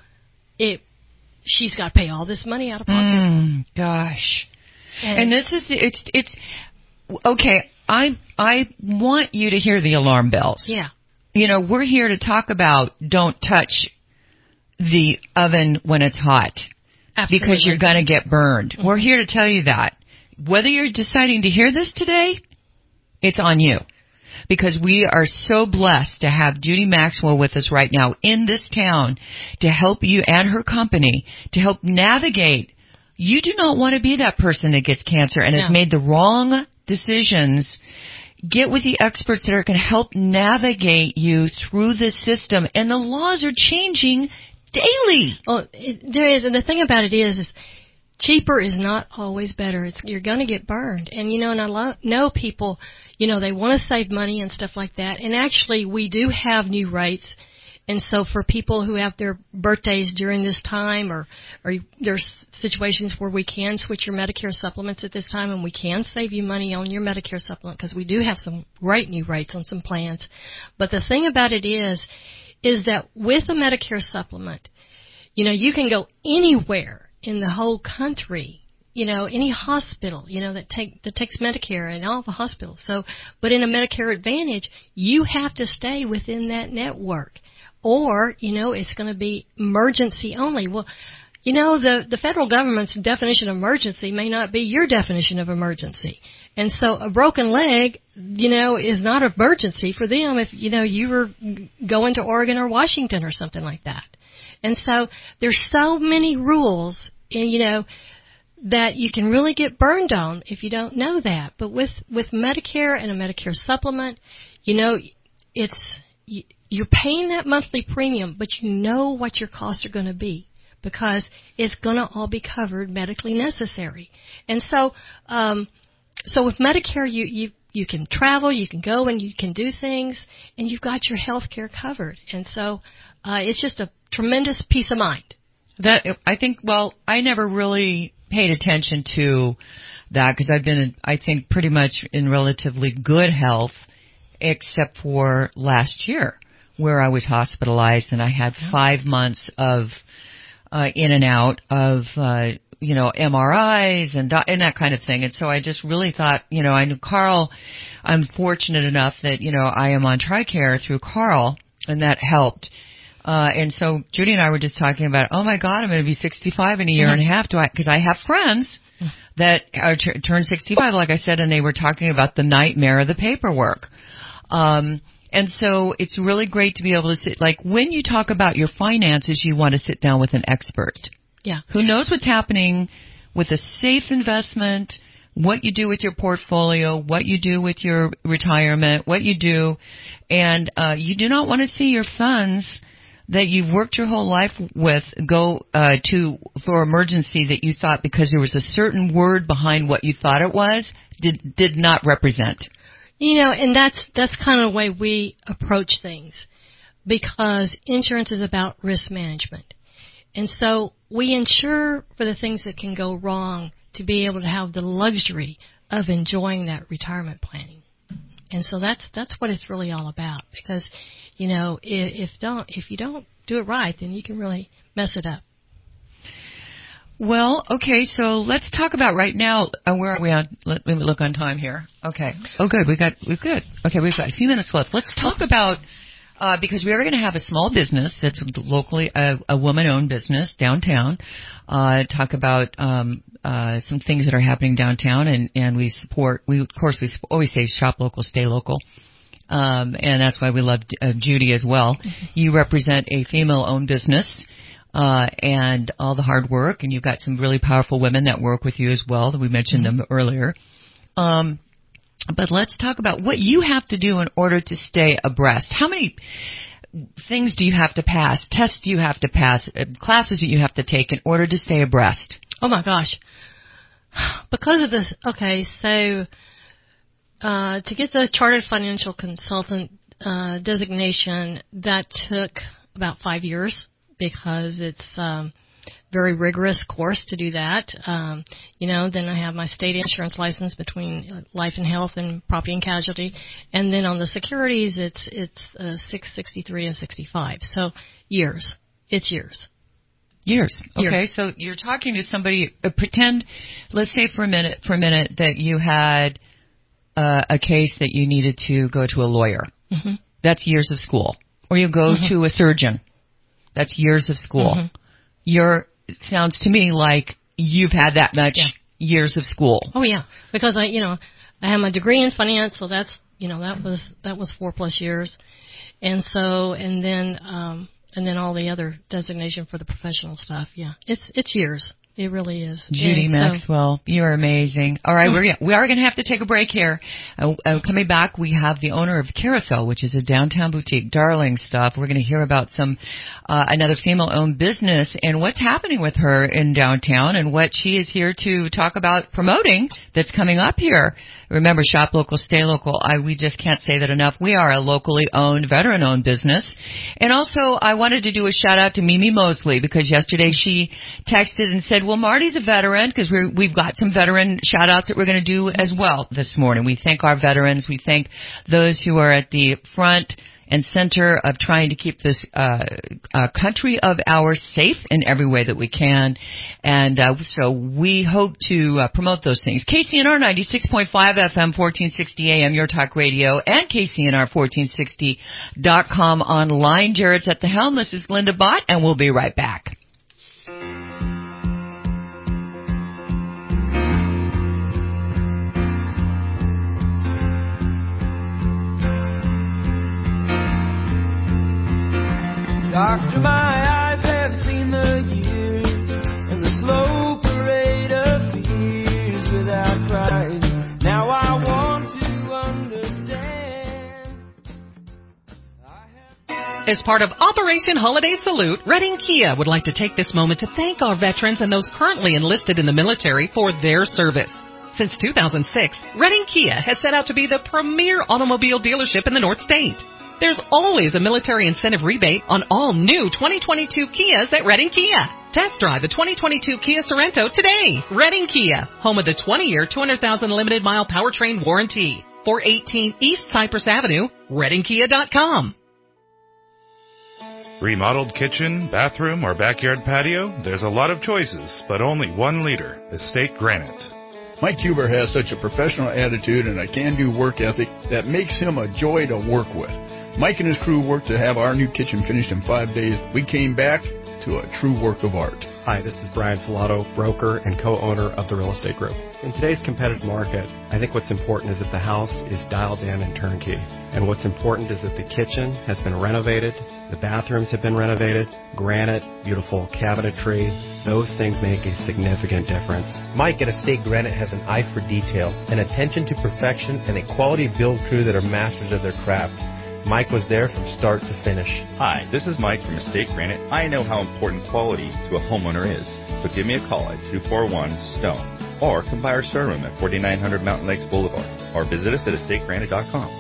S4: she's got to pay all this money out of pocket.
S2: Gosh. And this is, it's okay. I want you to hear the alarm bells.
S4: Yeah.
S2: We're here to talk about don't touch the oven when it's hot.
S4: Absolutely.
S2: Because you're going to get burned. We're here to tell you that. Whether you're deciding to hear this today, it's on you. Because we are so blessed to have Judy Maxwell with us right now in this town to help you and her company to help navigate. You do not want to be that person that gets cancer and has made the wrong decisions. Get with the experts that are going to help navigate you through this system. And the laws are changing daily.
S4: Oh, there is. And the thing about it is cheaper is not always better. You're going to get burned. And, and I know people, they want to save money and stuff like that. And actually, we do have new rates. And so for people who have their birthdays during this time or there's situations where we can switch your Medicare supplements at this time and we can save you money on your Medicare supplement because we do have some great new rates on some plans. But the thing about it is that with a Medicare supplement, you can go anywhere in the whole country, any hospital, that takes Medicare and all the hospitals. So, but in a Medicare Advantage, you have to stay within that network. Or, it's going to be emergency only. Well, the federal government's definition of emergency may not be your definition of emergency. And so a broken leg, is not an emergency for them if, you were going to Oregon or Washington or something like that. And so there's so many rules, that you can really get burned on if you don't know that. But with Medicare and a Medicare supplement, you're paying that monthly premium, but you know what your costs are going to be because it's going to all be covered medically necessary. And so with Medicare, you can travel, you can go and you can do things, and you've got your health care covered. And so it's just a tremendous peace of mind.
S2: I never really paid attention to that because I've been, I think, pretty much in relatively good health except for last year where I was hospitalized and I had 5 months of in and out of MRIs and that kind of thing. And so I just really thought, I knew Carl. I'm fortunate enough that, I am on TRICARE through Carl, and that helped. And so Judy and I were just talking about, oh my God, I'm going to be 65 in a year and a half. Because I have friends that are turned 65, like I said, and they were talking about the nightmare of the paperwork. And so it's really great to be able to sit, like when you talk about your finances, you want to sit down with an expert.
S4: Yeah.
S2: Who knows what's happening with a safe investment, what you do with your portfolio, what you do with your retirement, what you do. And you do not want to see your funds that you've worked your whole life with go for emergency that you thought because there was a certain word behind what you thought it was did not represent.
S4: And that's kind of the way we approach things because insurance is about risk management. And so we insure for the things that can go wrong to be able to have the luxury of enjoying that retirement planning. And so that's what it's really all about because, if you don't do it right, then you can really mess it up.
S2: Well, okay, so let's talk about right now. Where are we on? Let me look on time here. Okay. Oh, good. We're good. Okay, we've got a few minutes left. Let's talk about because we are going to have a small business that's locally a woman-owned business downtown. Talk about some things that are happening downtown, and we always say shop local, stay local. And that's why we love Judy as well. You represent a female-owned business. And all the hard work, and you've got some really powerful women that work with you as well. We mentioned them earlier. But let's talk about what you have to do in order to stay abreast. How many things do you have to pass, tests do you have to pass, classes that you have to take in order to stay abreast?
S4: Oh, my gosh. Because of this, okay, so to get the Chartered Financial Consultant designation, that took about 5 years. Because it's very rigorous course to do that. Then I have my state insurance license between life and health and property and casualty. And then on the securities, it's 663 and 65. So years. It's years.
S2: Years. Okay. So you're talking to somebody, pretend, let's say for a minute that you had a case that you needed to go to a lawyer. Mm-hmm. That's years of school. Or you go to a surgeon. That's years of school. It sounds to me like you've had that much years of school.
S4: Oh yeah, because I have my degree in finance, so that's that was 4+ years, and then all the other designation for the professional stuff. Yeah, it's years. It really is.
S2: Judy Maxwell, you're amazing. All right, we are going to have to take a break here. Coming back, we have the owner of Carousel, which is a downtown boutique. Darling stuff. We're going to hear about some another female-owned business and what's happening with her in downtown and what she is here to talk about promoting that's coming up here. Remember, shop local, stay local. We just can't say that enough. We are a locally owned, veteran-owned business. And also, I wanted to do a shout-out to Mimi Mosley because yesterday she texted and said, well, Marty's a veteran because we've got some veteran shout-outs that we're going to do as well this morning. We thank our veterans. We thank those who are at the front and center of trying to keep this country of ours safe in every way that we can. And so we hope to promote those things. KCNR 96.5 FM, 1460 AM, Your Talk Radio, and KCNR1460.com online. Jared's at the helm. This is Linda Bott, and we'll be right back.
S17: Doctor, my eyes have seen the years and the slow parade of fears without crying. Now I want to understand.
S5: As part of Operation Holiday Salute, Redding Kia would like to take this moment to thank our veterans and those currently enlisted in the military for their service. Since 2006, Redding Kia has set out to be the premier automobile dealership in the North State. There's always a military incentive rebate on all new 2022 Kias at Redding Kia. Test drive the 2022 Kia Sorento today. Redding Kia, home of the 20-year, 200,000 limited mile powertrain warranty. 418 East Cypress Avenue, ReddingKia.com.
S3: Remodeled kitchen, bathroom, or backyard patio? There's a lot of choices, but only one leader, Estate Granite.
S18: Mike Huber has such a professional attitude and a can-do work ethic that makes him a joy to work with. Mike and his crew worked to have our new kitchen finished in 5 days. We came back to a true work of art.
S19: Hi, this is Brian Filato, broker and co-owner of the Real Estate Group. In today's competitive market, I think what's important is that the house is dialed in and turnkey. And what's important is that the kitchen has been renovated, the bathrooms have been renovated, granite, beautiful cabinetry. Those things make a significant difference.
S20: Mike at Estate Granite has an eye for detail, an attention to perfection, and a quality build crew that are masters of their craft. Mike was there from start to finish.
S21: Hi, this is Mike from Estate Granite. I know how important quality to a homeowner is, so give me a call at 241-STONE or come by our showroom at 4900 Mountain Lakes Boulevard or visit us at estategranite.com.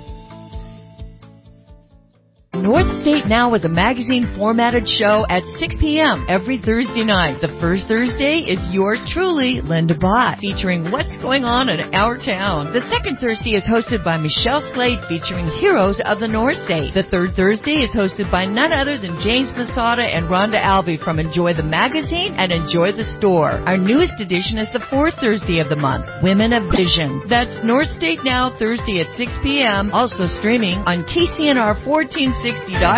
S2: North State Now is a magazine-formatted show at 6 p.m. every Thursday night. The first Thursday is yours truly, Linda Bott, featuring what's going on in our town. The second Thursday is hosted by Michelle Slade, featuring heroes of the North State. The third Thursday is hosted by none other than James Masada and Rhonda Albee from Enjoy the Magazine and Enjoy the Store. Our newest edition is the fourth Thursday of the month, Women of Vision. That's North State Now, Thursday at 6 p.m., also streaming on KCNR1460.com.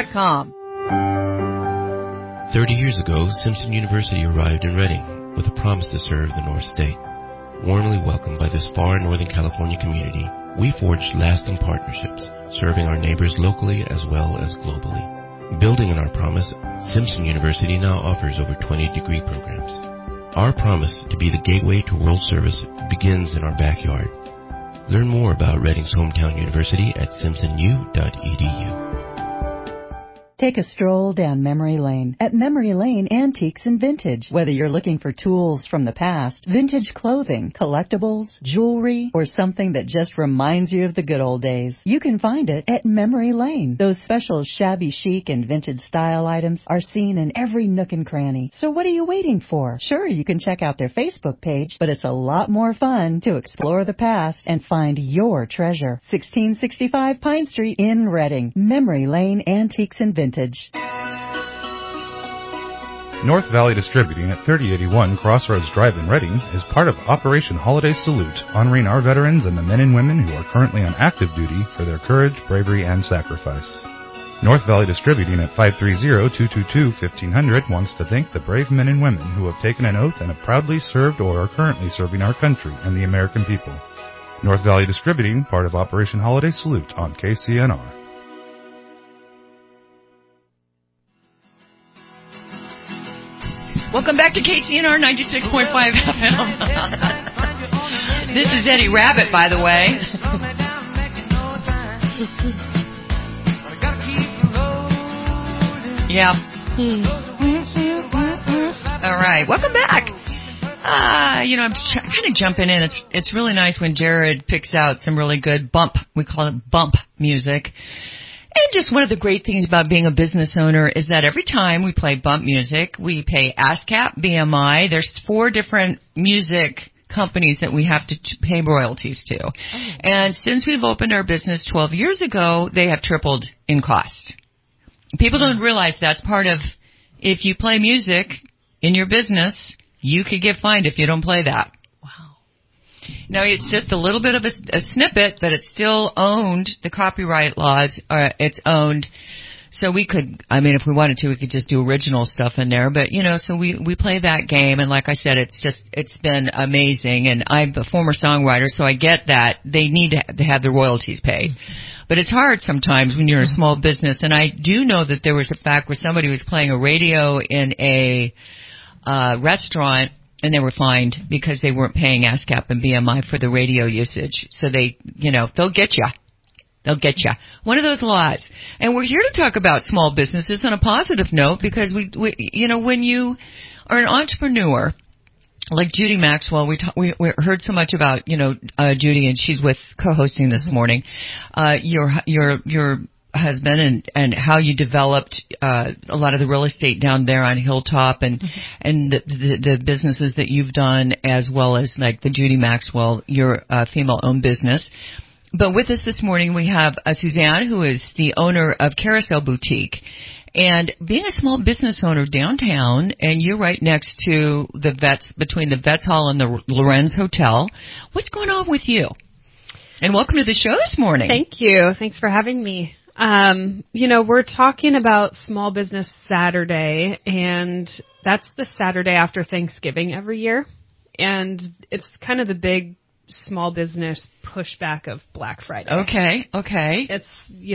S9: 30 years ago, Simpson University arrived in Redding with a promise to serve the North State. Warmly welcomed by this far Northern California community, we forged lasting partnerships, serving our neighbors locally as well as globally. Building on our promise, Simpson University now offers over 20 degree programs. Our promise to be the gateway to world service begins in our backyard. Learn more about Redding's hometown university at simpsonu.edu.
S22: Take a stroll down memory lane at Memory Lane Antiques and Vintage. Whether you're looking for tools from the past, vintage clothing, collectibles, jewelry, or something that just reminds you of the good old days, you can find it at Memory Lane. Those special shabby chic and vintage style items are seen in every nook and cranny. So what are you waiting for? Sure, you can check out their Facebook page, but it's a lot more fun to explore the past and find your treasure. 1665 Pine Street in Redding. Memory Lane Antiques and Vintage.
S3: North Valley Distributing at 3081 Crossroads Drive in Redding is part of Operation Holiday Salute, honoring our veterans and the men and women who are currently on active duty for their courage, bravery, and sacrifice. North Valley Distributing at 530-222-1500 wants to thank the brave men and women who have taken an oath and have proudly served or are currently serving our country and the American people. North Valley Distributing, part of Operation Holiday Salute on KCNR.
S2: Welcome back to KCNR 96.5 FM. This is Eddie Rabbit, by the way. Yeah. All right. Welcome back. I'm kind of jumping in. It's really nice when Jared picks out some really good we call it bump music. And just one of the great things about being a business owner is that every time we play bump music, we pay ASCAP, BMI. There's 4 different music companies that we have to pay royalties to. And since we've opened our business 12 years ago, they have tripled in cost. People don't realize that's part of, if you play music in your business, you could get fined if you don't play that. Wow. Now, it's just a little bit of a snippet, but it's still owned. The copyright laws it's owned. So we could, if we wanted to, we could just do original stuff in there. But, so we play that game. And like I said, it's been amazing. And I'm a former songwriter, so I get that they need to have the royalties paid. But it's hard sometimes when you're a small business. And I do know that there was a fact where somebody was playing a radio in a restaurant, and they were fined because they weren't paying ASCAP and BMI for the radio usage. So they, they'll get you. They'll get you. One of those laws. And we're here to talk about small businesses on a positive note because we when you are an entrepreneur, like Judy Maxwell, we heard so much about, Judy, and she's co-hosting this morning, your husband and how you developed a lot of the real estate down there on Hilltop and the businesses that you've done, as well as like the Judy Maxwell, your female-owned business. But with us this morning, we have Suzanne, who is the owner of Carousel Boutique. And being a small business owner downtown, and you're right next to the between the Vets Hall and the Lorenz Hotel, what's going on with you? And welcome to the show this morning.
S1: Thank you. Thanks for having me. We're talking about Small Business Saturday, and that's the Saturday after Thanksgiving every year. And it's kind of the big small business pushback of Black Friday. Okay. It's,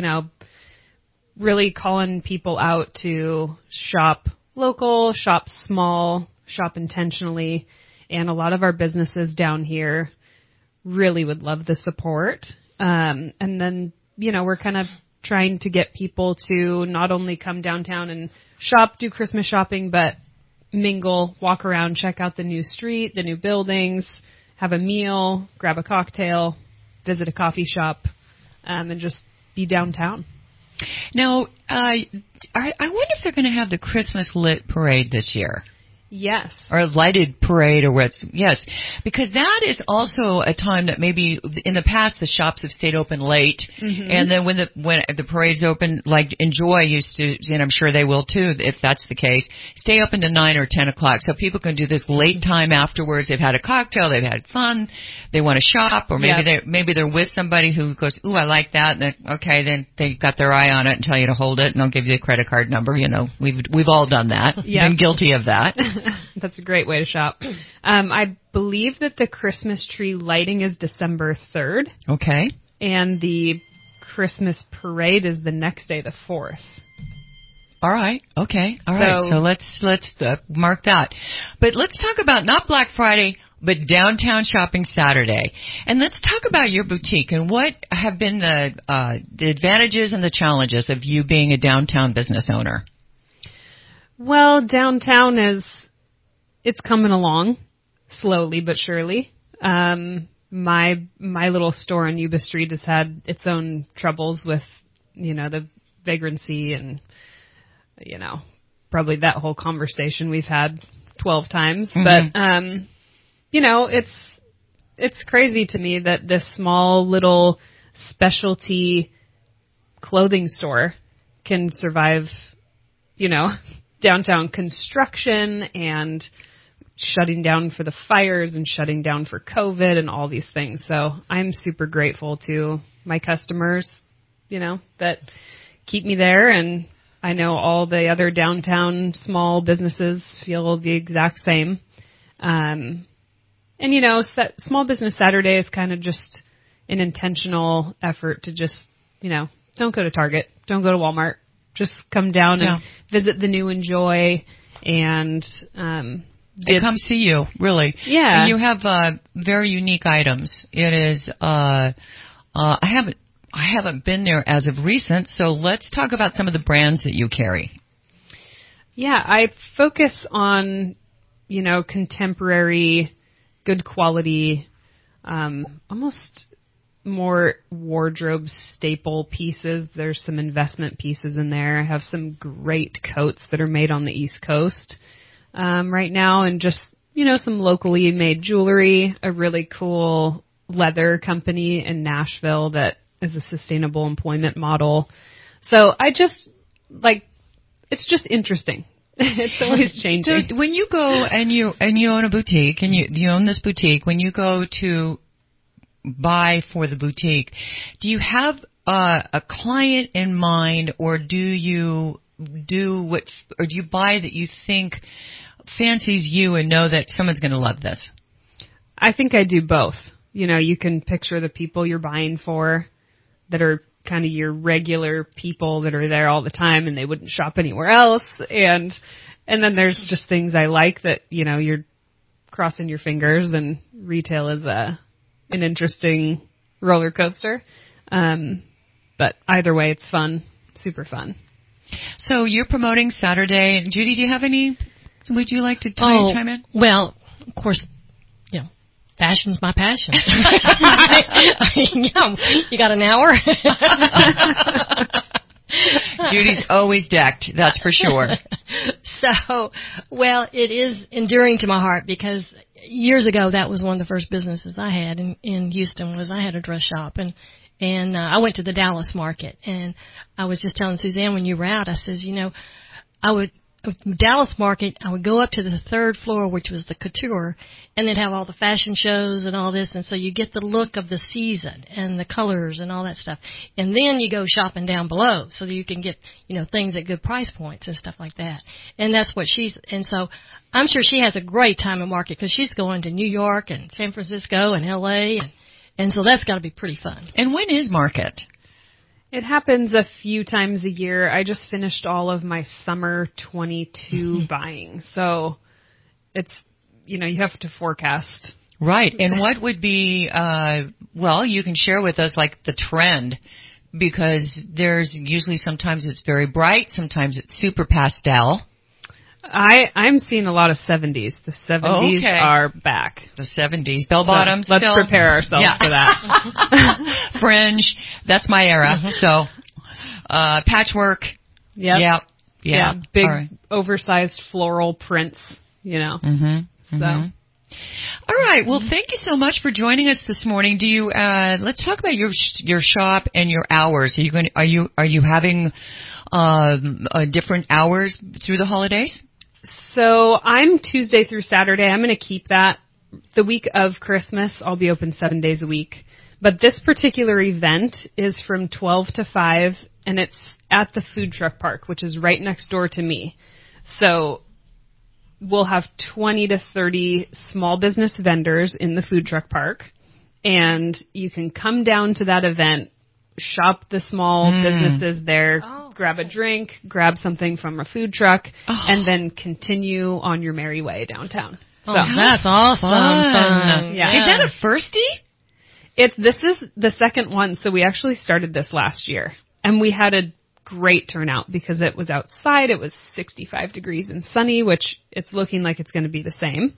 S1: really calling people out to shop local, shop small, shop intentionally. And a lot of our businesses down here really would love the support. And then, we're kind of trying to get people to not only come downtown and shop, do Christmas shopping, but mingle, walk around, check out the new street, the new buildings, have a meal, grab a cocktail, visit a coffee shop, and just be downtown.
S2: Now, I wonder if they're going to have the Christmas lit parade this year.
S1: Yes.
S2: Or a lighted parade, yes. Because that is also a time that maybe in the past the shops have stayed open late. Mm-hmm. And then when the parade's open, like Enjoy used to, and I'm sure they will too, if that's the case, stay open to 9 or 10 o'clock. So people can do this late time afterwards. They've had a cocktail, they've had fun, they want to shop, or maybe they're with somebody who goes, ooh, I like that. And then they've got their eye on it and tell you to hold it, and they'll give you the credit card number. We've all done that. Been guilty of that.
S1: That's a great way to shop. I believe that the Christmas tree lighting is December 3rd.
S2: Okay.
S1: And the Christmas parade is the next day, the 4th.
S2: All right. Okay. All right. So let's mark that. But let's talk about not Black Friday, but downtown shopping Saturday. And let's talk about your boutique and what have been the advantages and the challenges of you being a downtown business owner.
S1: Well, downtown it's coming along slowly but surely. My little store on Yuba Street has had its own troubles with, the vagrancy and, probably that whole conversation we've had 12 times. Mm-hmm. But, it's crazy to me that this small little specialty clothing store can survive, downtown construction and shutting down for the fires and shutting down for COVID and all these things. So I'm super grateful to my customers, that keep me there, and I know all the other downtown small businesses feel the exact same. And, you know, Small Business Saturday is kind of just an intentional effort to just, you know, don't go to Target, don't go to Walmart, just come down and visit the new Enjoy, and
S2: they come see you, really.
S1: Yeah.
S2: And you have very unique items. It is I haven't been there as of recent, so let's talk about some of the brands that you carry.
S1: Yeah, I focus on, you know, contemporary, good quality, almost more wardrobe staple pieces. There's some investment pieces in there. I have some great coats that are made on the East Coast right now, and just, you know, some locally made jewelry, a really cool leather company in Nashville that is a sustainable employment model. So I just, like, it's just interesting. It's always changing.
S2: So when you go and you own a boutique, and you own this boutique, when you go to buy for the boutique, do you have a client in mind, or do you buy that you think fancies you and know that someone's going to love this?
S1: I think I do both. You know, you can picture the people you're buying for that are kind of your regular people that are there all the time and they wouldn't shop anywhere else. And then there's just things I like that, you know, you're crossing your fingers, and retail is an interesting roller coaster. But either way, it's fun, super fun.
S2: So you're promoting Saturday. Judy, do you have any, would you like to chime in?
S4: Well, of course, you know, fashion's my passion. You got an hour?
S2: Judy's always decked, that's for sure.
S4: So, well, it is enduring to my heart, because years ago that was one of the first businesses I had in Houston. Was I had a dress shop, and I went to the Dallas market, and I was just telling Suzanne when you were out, I says, you know, Dallas market, I would go up to the third floor, which was the couture, and they'd have all the fashion shows and all this, and so you get the look of the season and the colors and all that stuff. And then you go shopping down below so that you can get, you know, things at good price points and stuff like that. And that's what and so I'm sure she has a great time at market, because she's going to New York and San Francisco and LA, and so that's got to be pretty fun.
S2: And when is market?
S1: It happens a few times a year. I just finished all of my summer 22 buying. So it's, you know, you have to forecast.
S2: Right. And what would be, well, you can share with us, like, the trend, because there's usually, sometimes it's very bright, sometimes it's super pastel.
S1: I'm seeing a lot of 70s. The 70s are back.
S2: The 70s. Bell bottoms.
S1: So let's prepare ourselves for that.
S2: Fringe. That's my era. So, patchwork.
S1: Yep.
S2: Yeah.
S1: Big, oversized floral prints, you know. So.
S2: All right. Well, thank you so much for joining us this morning. Do you, let's talk about your shop and your hours. Are you having, different hours through the holidays?
S1: So I'm Tuesday through Saturday. I'm going to keep that. The week of Christmas, I'll be open 7 days a week. But this particular event is from 12 to 5, and it's at the food truck park, which is right next door to me. So we'll have 20 to 30 small business vendors in the food truck park, and you can come down to that event, shop the small businesses there, grab a drink, grab something from a food truck, and then continue on your merry way downtown.
S4: So that's awesome. Fun.
S1: Yeah.
S2: Is that a firstie?
S1: This is the second one. So we actually started this last year, and we had a great turnout because it was outside. It was 65 degrees and sunny, which it's looking like it's going to be the same.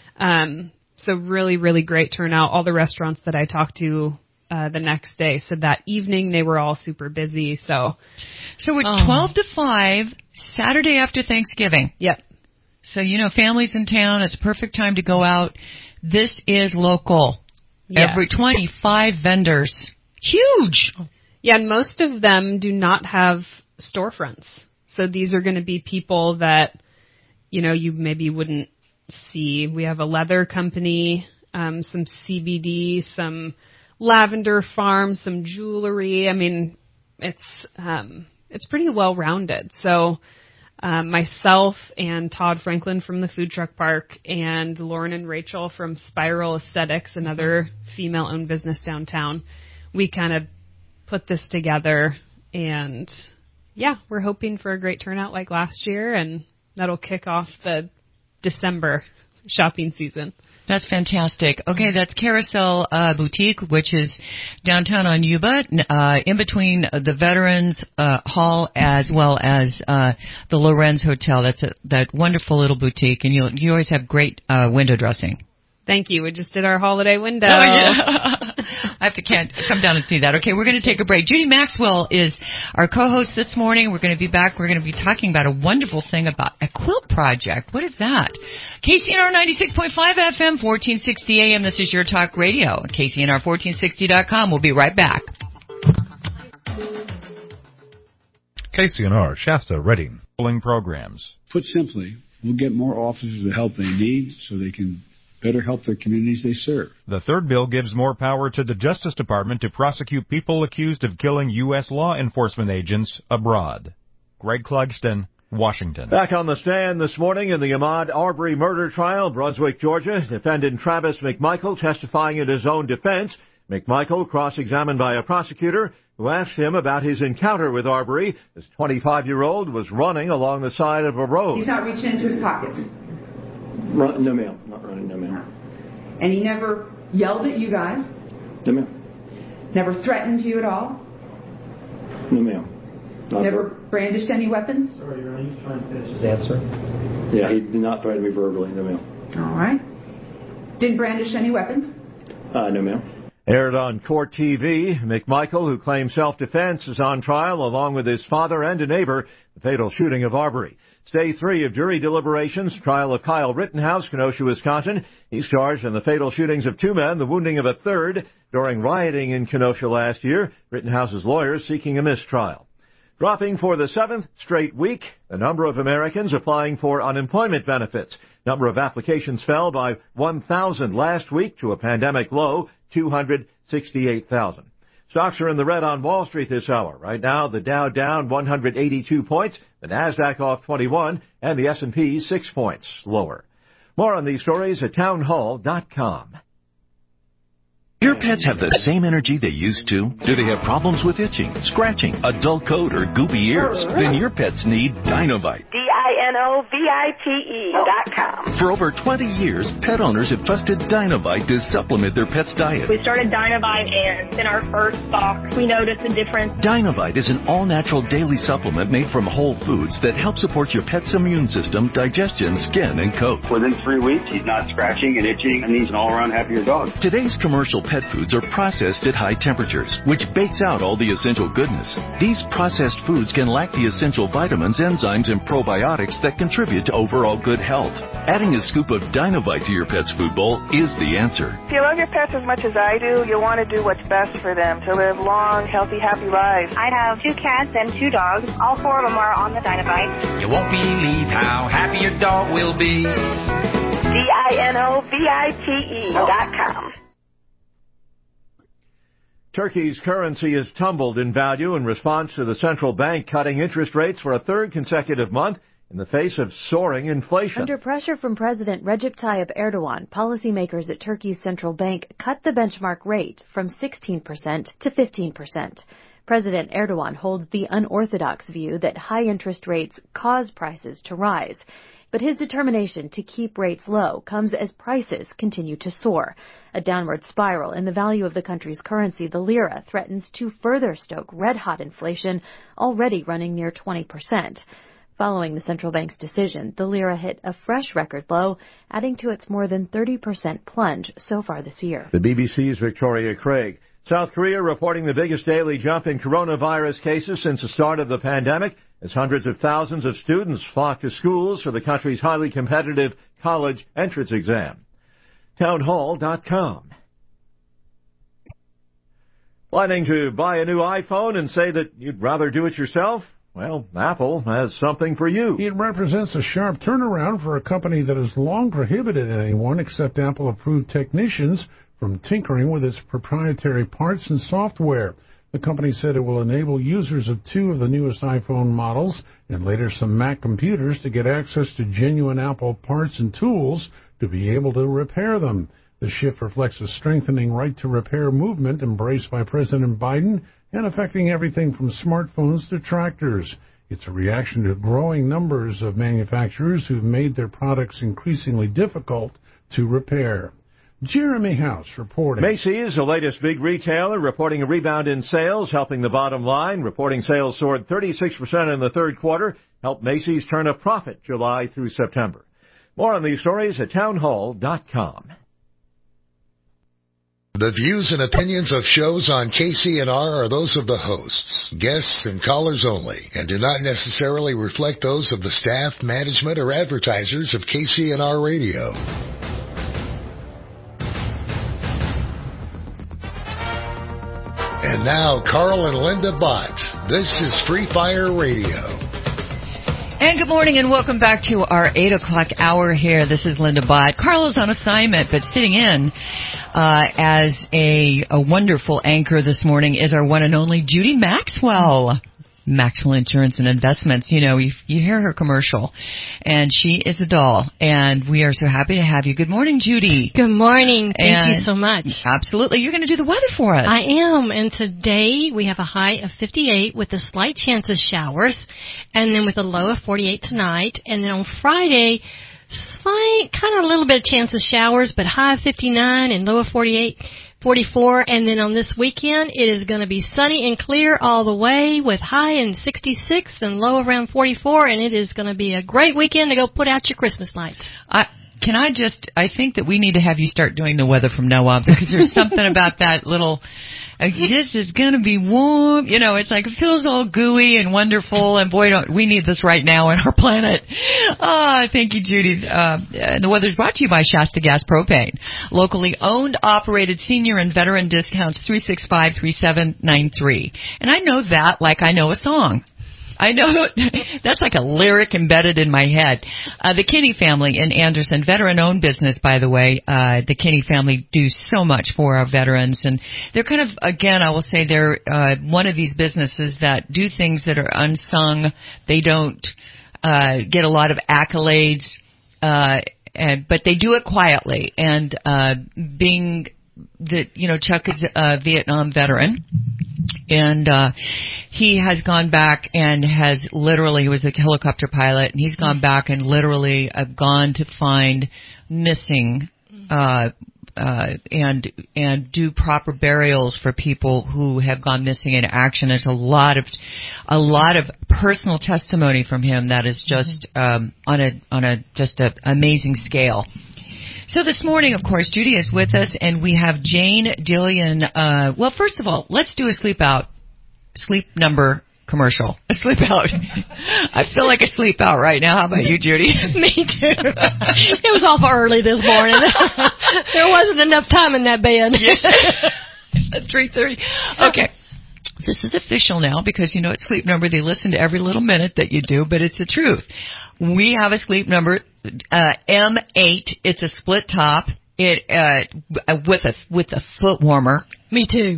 S1: So really, really great turnout. All the restaurants that I talked to the next day said that evening they were all super busy. So
S2: it's 12 to 5, Saturday after Thanksgiving.
S1: Yep.
S2: So, you know, families in town, it's a perfect time to go out. This is local. Yeah. Every 25 vendors. Huge.
S1: Yeah, and most of them do not have storefronts. So these are going to be people that, you know, you maybe wouldn't see. We have a leather company, some CBD, some lavender farm, some jewelry. I mean, it's it's pretty well rounded. So myself and Todd Franklin from the Food Truck Park and Lauren and Rachel from Spiral Aesthetics, another female-owned business downtown, we kind of put this together, and yeah, we're hoping for a great turnout like last year, and that'll kick off the December shopping season.
S2: That's fantastic. Okay, that's Carousel Boutique, which is downtown on Yuba, in between the Veterans Hall as well as the Lorenz Hotel. That's that wonderful little boutique, and you always have great window dressing.
S1: Thank you. We just did our holiday window.
S2: Oh, yeah. I can't come down and see that. Okay, we're going to take a break. Judy Maxwell is our co-host this morning. We're going to be back. We're going to be talking about a wonderful thing about a quilt project. What is that? KCNR 96.5 FM, 1460 AM. This is your talk radio. KCNR1460.com. We'll be right back.
S3: KCNR, Shasta, Reading.
S6: Programs. Put simply, we'll get more officers the help they need so they can better help the communities they serve.
S7: The third bill gives more power to the Justice Department to prosecute people accused of killing U.S. law enforcement agents abroad. Greg Clugston, Washington.
S23: Back on the stand this morning in the Ahmaud Arbery murder trial, Brunswick, Georgia, defendant Travis McMichael testifying in his own defense. McMichael cross-examined by a prosecutor who asked him about his encounter with Arbery. This 25-year-old was running along the side of a road.
S24: He's not reaching into his pockets.
S25: No, ma'am. Not running, no, ma'am.
S24: And he never yelled at you guys?
S25: No, ma'am.
S24: Never threatened you at all?
S25: No, ma'am.
S24: Never brandished any weapons?
S25: Sorry, Your Honor, he's trying to finish his answer. Yeah, he did not threaten me verbally, no, ma'am.
S24: All right. Didn't brandish any weapons?
S25: No, ma'am.
S23: Aired on Court TV, McMichael, who claims self-defense, is on trial along with his father and a neighbor, the fatal shooting of Arbery. It's day 3 of jury deliberations, trial of Kyle Rittenhouse, Kenosha, Wisconsin. He's charged in the fatal shootings of 2 men, the wounding of a third during rioting in Kenosha last year. Rittenhouse's lawyers seeking a mistrial. Dropping for the 7th straight week, the number of Americans applying for unemployment benefits. Number of applications fell by 1,000 last week to a pandemic low, 268,000. Stocks are in the red on Wall Street this hour. Right now, the Dow down 182 points, the Nasdaq off 21, and the S&P 6 points lower. More on these stories at townhall.com.
S26: Your pets have the same energy they used to? Do they have problems with itching, scratching, a dull coat, or goopy ears? Then your pets need Dinovite.
S27: DINOVITE.com.
S26: For over 20 years, pet owners have trusted Dinovite to supplement their pet's diet.
S27: We started Dinovite, and in our first box, we noticed a difference.
S26: Dinovite is an all-natural daily supplement made from whole foods that help support your pet's immune system, digestion, skin, and coat.
S28: Within 3 weeks, he's not scratching and itching, and he's an all-around happier dog.
S26: Today's commercial pet foods are processed at high temperatures, which bakes out all the essential goodness. These processed foods can lack the essential vitamins, enzymes, and probiotics that contribute to overall good health. Adding a scoop of Dinovite to your pet's food bowl is the answer.
S27: If you love your pets as much as I do, you'll want to do what's best for them to live long, healthy, happy lives. I have 2 cats and 2 dogs. All 4 of them are on the Dinovite.
S29: You won't believe how happy your dog will be.
S27: DINOVITE.com.
S23: Turkey's currency has tumbled in value in response to the central bank cutting interest rates for a 3rd consecutive month in the face of soaring inflation.
S30: Under pressure from President Recep Tayyip Erdogan, policymakers at Turkey's central bank cut the benchmark rate from 16% to 15%. President Erdogan holds the unorthodox view that high interest rates cause prices to rise. But his determination to keep rates low comes as prices continue to soar. A downward spiral in the value of the country's currency, the lira, threatens to further stoke red-hot inflation, already running near 20%. Following the central bank's decision, the lira hit a fresh record low, adding to its more than 30% plunge so far this year.
S23: The BBC's Victoria Craig. South Korea reporting the biggest daily jump in coronavirus cases since the start of the pandemic, as hundreds of thousands of students flock to schools for the country's highly competitive college entrance exam. Townhall.com. Planning to buy a new iPhone and say that you'd rather do it yourself? Well, Apple has something for you.
S31: It represents a sharp turnaround for a company that has long prohibited anyone except Apple-approved technicians from tinkering with its proprietary parts and software. The company said it will enable users of 2 of the newest iPhone models and later some Mac computers to get access to genuine Apple parts and tools to be able to repair them. The shift reflects a strengthening right-to-repair movement embraced by President Biden and affecting everything from smartphones to tractors. It's a reaction to growing numbers of manufacturers who've made their products increasingly difficult to repair. Jeremy House reporting.
S23: Macy's, the latest big retailer, reporting a rebound in sales, helping the bottom line. Reporting sales soared 36% in the third quarter, helped Macy's turn a profit July through September. More on these stories at townhall.com.
S5: The views and opinions of shows on KCNR are those of the hosts, guests, and callers only, and do not necessarily reflect those of the staff, management, or advertisers of KCNR Radio. And now, Carl and Linda Bott. This is Free Fire Radio.
S2: And good morning and welcome back to our 8 o'clock hour here. This is Linda Bott. Carla's on assignment, but sitting in as a wonderful anchor this morning is our one and only Judy Maxwell. Maxwell Insurance and Investments. You know, you hear her commercial, and she is a doll, and we are so happy to have you. Good morning, Judy.
S4: Good morning. Thank you so much.
S2: Absolutely. You're going to do the weather for us.
S4: I am, and today we have a high of 58 with a slight chance of showers, and then with a low of 48 tonight, and then on Friday, slight, kind of a little bit of chance of showers, but high of 59 and low of 44, and then on this weekend, it is going to be sunny and clear all the way with high in 66 and low around 44, and it is going to be a great weekend to go put out your Christmas lights.
S2: I think that we need to have you start doing the weather from now on, because there's something about that little, this is going to be warm. You know, it's like, it feels all gooey and wonderful, and boy, we need this right now on our planet. Thank you, Judy. The weather's brought to you by Shasta Gas Propane. Locally owned, operated, senior and veteran discounts 365-3793. And I know that like I know a song. I know that's like a lyric embedded in my head. The Kinney family in Anderson, veteran-owned business, by the way. The Kinney family do so much for our veterans, and they're kind of, again, I will say they're one of these businesses that do things that are unsung. They don't get a lot of accolades, but they do it quietly. And being that, you know, Chuck is a Vietnam veteran. And he has gone back and has literally, he was a helicopter pilot, and he's gone back and literally gone to find missing and do proper burials for people who have gone missing in action. There's a lot of personal testimony from him that is just on a just an amazing scale. So this morning, of course, Judy is with us, and we have Jane Dillion. Well, first of all, let's do a sleep number commercial. A sleep out. I feel like a sleep out right now. How about you, Judy?
S4: Me too. It was awful early this morning. There wasn't enough time in that bed.
S2: At 3:30. Okay. This is official now because, you know, at Sleep Number, they listen to every little minute that you do, but it's the truth. We have a Sleep Number, M8. It's a split top. It, with a foot warmer.
S4: Me too.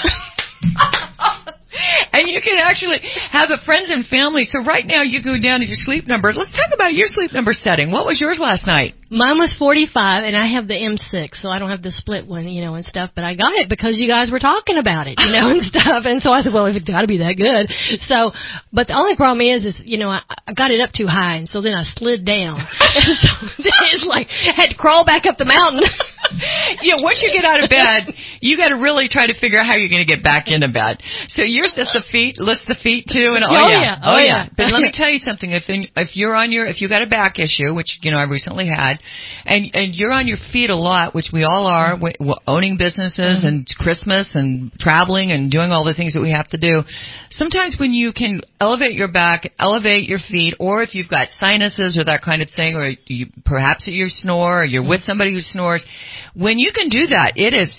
S2: And you can actually have a friends and family. So right now you go down to your Sleep Number. Let's talk about your Sleep Number setting. What was yours last night?
S4: Mine was 45, and I have the M6, so I don't have the split one, you know, and stuff. But I got it because you guys were talking about it, you know, and stuff. And so I said, well, it's got to be that good. So, but the only problem is, you know, I got it up too high, and so then I slid down. And so it's like I had to crawl back up the mountain.
S2: Yeah, once you get out of bed, you got to really try to figure out how you're going to get back into bed. So yours just the feet, lift the feet too, and oh yeah. But let me tell you something. If you got a back issue, which you know I recently had, and you're on your feet a lot, which we all are, owning businesses and Christmas and traveling and doing all the things that we have to do. Sometimes when you can elevate your back, elevate your feet, or if you've got sinuses or that kind of thing, or perhaps you snore, or you're with somebody who snores. When you can do that, it is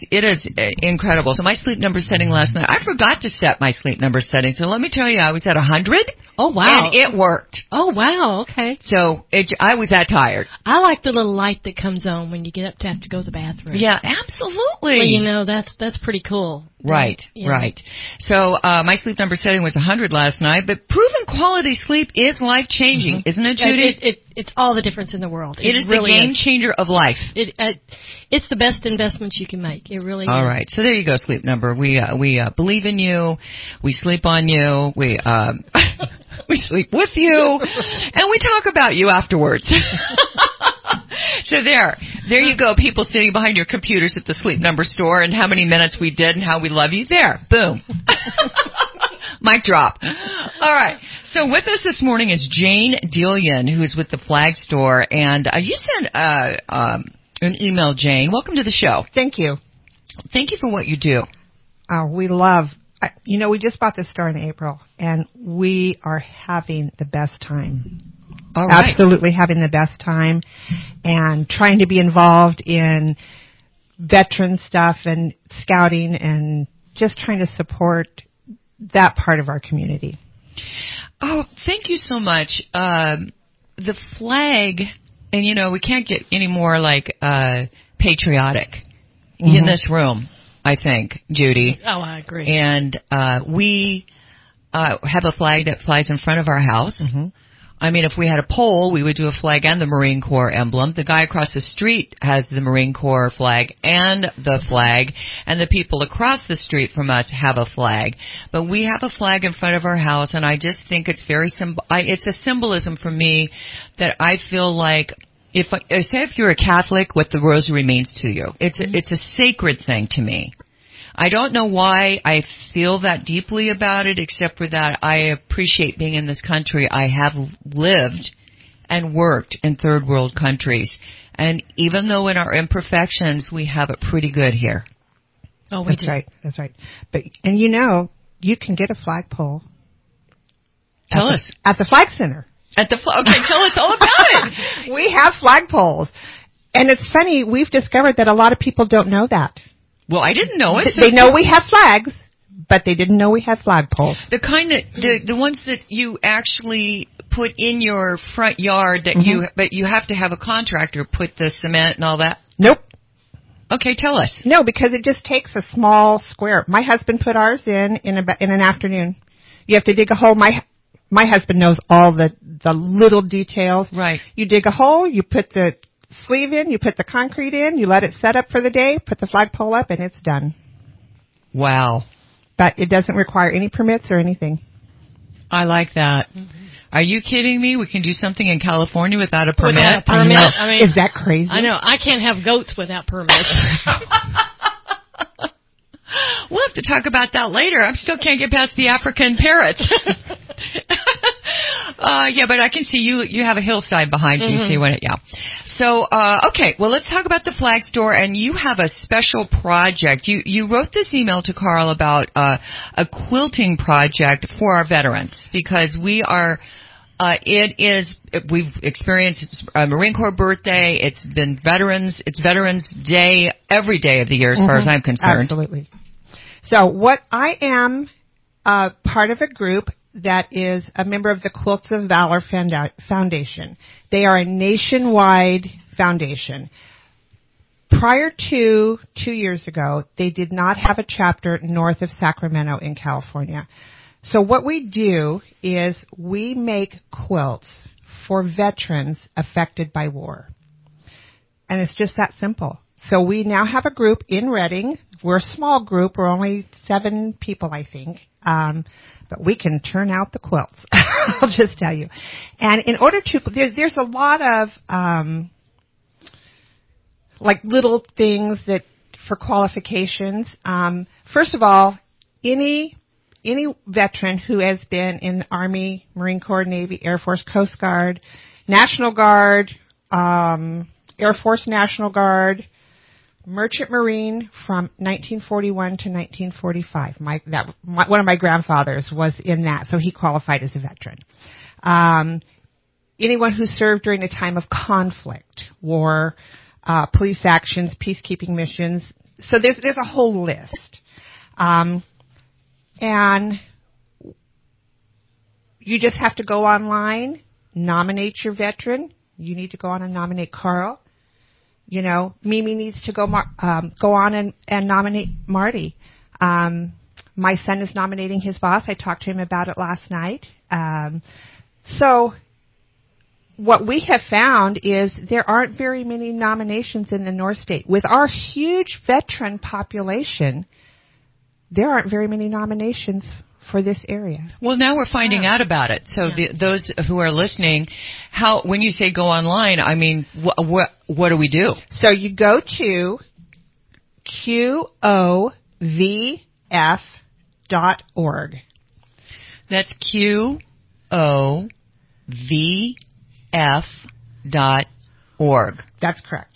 S2: incredible. So my Sleep Number setting last night, I forgot to set my Sleep Number setting. So let me tell you, I was at 100.
S4: Oh, wow.
S2: And it worked.
S4: Oh, wow. Okay.
S2: So I was that tired.
S4: I like the little light that comes on when you get up to have to go to the bathroom.
S2: Yeah, absolutely.
S4: Well, you know, that's pretty cool.
S2: Right,
S4: Yeah.
S2: right. So my sleep number setting was 100 last night, but proven quality sleep is life-changing, isn't it, Judy?
S4: It's all the difference in the world.
S2: It is
S4: really
S2: the game changer of life.
S4: It's the best investment you can make. It really is.
S2: All right. So there you go, Sleep Number. We believe in you. We sleep on you. We we sleep with you, and we talk about you afterwards. So there you go. People sitting behind your computers at the Sleep Number store, and how many minutes we did, and how we love you. There, boom. Mic drop. All right. So with us this morning is Jane Dillion, who's with the Flag Store, and you sent an email, Jane. Welcome to the show.
S8: Thank you.
S2: Thank you for what you do.
S8: We love, we just bought this store in April, and we are having the best time.
S2: All right.
S8: Absolutely having the best time, and trying to be involved in veteran stuff and scouting, and just trying to support that part of our community.
S2: Oh, thank you so much. The flag, and we can't get any more patriotic in this room, I think, Judy.
S4: Oh, I agree.
S2: And we have a flag that flies in front of our house. Mm-hmm. I mean, if we had a pole, we would do a flag and the Marine Corps emblem. The guy across the street has the Marine Corps flag and the flag, and the people across the street from us have a flag. But we have a flag in front of our house, and I just think it's it's a symbolism for me that I feel like if you're a Catholic, what the rosary means to you. It's a sacred thing to me. I don't know why I feel that deeply about it, except for that I appreciate being in this country. I have lived and worked in third world countries. And even though in our imperfections, we have it pretty good here.
S8: Oh, That's right. That's right. And you can get a flagpole.
S2: Tell us.
S8: At the Flag Center.
S2: Okay, tell us all about it.
S8: We have flagpoles. And it's funny, we've discovered that a lot of people don't know that.
S2: Well, I didn't know it.
S8: They know we have flags, but they didn't know we had flagpoles.
S2: The kind that the ones that you actually put in your front yard that but you have to have a contractor put the cement and all that.
S8: Nope.
S2: Okay, tell us.
S8: No, because it just takes a small square. My husband put ours in an afternoon. You have to dig a hole. My husband knows all the little details.
S2: Right.
S8: You dig a hole, you put the sleeve in, you put the concrete in, you let it set up for the day, put the flagpole up, and it's done.
S2: Wow.
S8: But it doesn't require any permits or anything.
S2: I like that. Mm-hmm. Are you kidding me? We can do something in California without a permit?
S4: Without a permit? I mean,
S8: is that crazy?
S4: I know. I can't have goats without permits.
S2: We'll have to talk about that later. I still can't get past the African parrots. Yeah, but I can see you have a hillside behind you. You see when yeah. So, okay, well, let's talk about the Flag Store, and you have a special project. You wrote this email to Carl about a quilting project for our veterans, because we've experienced a Marine Corps birthday. It's Veterans Day every day of the year as far as I'm concerned.
S8: Absolutely. So what I am part of a group that is a member of the Quilts of Valor Foundation. They are a nationwide foundation. Prior to 2 years ago, they did not have a chapter north of Sacramento in California. So what we do is we make quilts for veterans affected by war. And it's just that simple. So we now have a group in Redding. We're a small group. We're only 7 people, I think. But we can turn out the quilts. I'll just tell you. And in order to, there's a lot of, little things that for qualifications. First of all, any veteran who has been in the Army, Marine Corps, Navy, Air Force, Coast Guard, National Guard, Air Force National Guard, Merchant Marine from 1941 to 1945. One of my grandfathers was in that, so he qualified as a veteran. Anyone who served during a time of conflict, war, police actions, peacekeeping missions. So there's a whole list. And you just have to go online, nominate your veteran. You need to go on and nominate Carl. You know, Mimi needs to go on and nominate Marty. My son is nominating his boss. I talked to him about it last night. So what we have found is there aren't very many nominations in the North State. With our huge veteran population, there aren't very many nominations for this area.
S2: Well, now we're finding out about it. So those who are listening, when you say go online, I mean, what do we do?
S8: So you go to QOVF.org.
S2: That's QOVF.org.
S8: That's correct.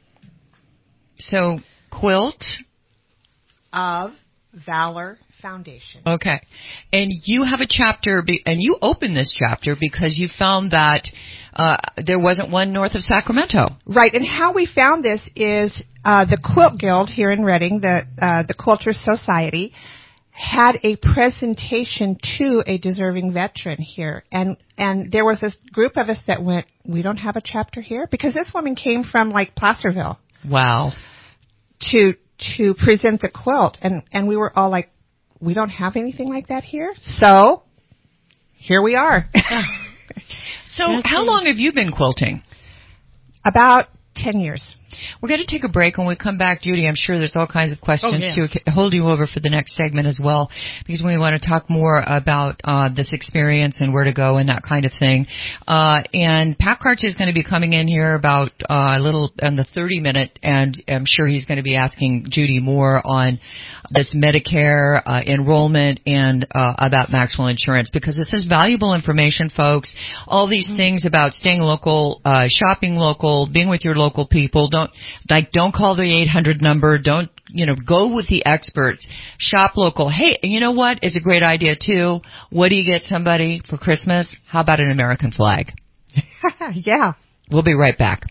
S2: So Quilt
S8: of Valor Foundation.
S2: Okay. And you have a chapter, and you opened this chapter because you found that there wasn't one north of Sacramento.
S8: Right. And how we found this is the Quilt Guild here in Redding, the Quilters Society, had a presentation to a deserving veteran here. And there was this group of us that went, we don't have a chapter here? Because this woman came from like Placerville.
S2: Wow. To
S8: present the quilt. And we were all like, we don't have anything like that here. So here we are.
S2: So how long have you been quilting?
S8: About 10 years.
S2: We're going to take a break. When we come back, Judy, I'm sure there's all kinds of questions to hold you over for the next segment as well, because we want to talk more about this experience and where to go and that kind of thing. And Pat Karch is going to be coming in here about a little on the 30-minute, and I'm sure he's going to be asking Judy more on this Medicare enrollment and about Maxwell Insurance, because this is valuable information, folks. All these things about staying local, shopping local, being with your local people. Don't call the 800 number. Don't, go with the experts. Shop local. Hey, and you know what? It's a great idea too. What do you get somebody for Christmas? How about an American flag?
S8: Yeah.
S2: We'll be right back.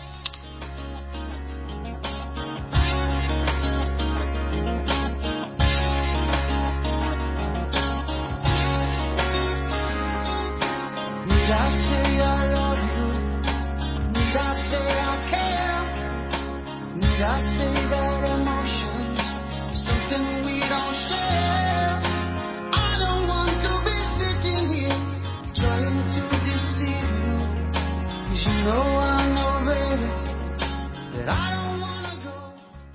S10: I say that emotions are something we don't share. I don't want to be sitting here trying to deceive you, 'cause you know I know, baby, that I don't want to go.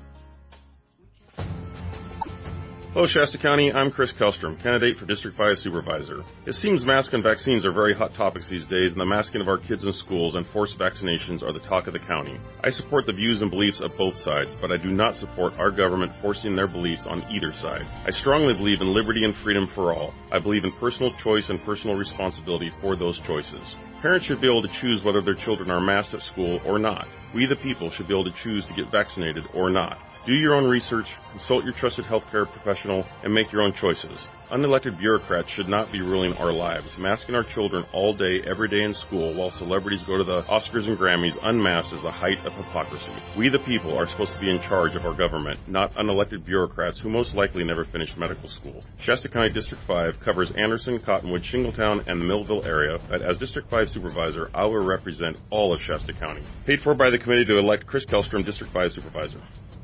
S11: Hello, Shasta County. I'm Chris Kellstrom, candidate for District 5 Supervisor. It seems masks and vaccines are very hot topics these days, and the masking of our kids in schools and forced vaccinations are the talk of the county. I support the views and beliefs of both sides, but I do not support our government forcing their beliefs on either side. I strongly believe in liberty and freedom for all. I believe in personal choice and personal responsibility for those choices. Parents should be able to choose whether their children are masked at school or not. We, the people, should be able to choose to get vaccinated or not. Do your own research, consult your trusted healthcare professional, and make your own choices. Unelected bureaucrats should not be ruling our lives, masking our children all day, every day in school, while celebrities go to the Oscars and Grammys unmasked is the height of hypocrisy. We, the people, are supposed to be in charge of our government, not unelected bureaucrats who most likely never finished medical school. Shasta County District 5 covers Anderson, Cottonwood, Shingletown, and the Millville area, but as District 5 Supervisor, I will represent all of Shasta County. Paid for by the committee to elect Chris Kellstrom, District 5 Supervisor.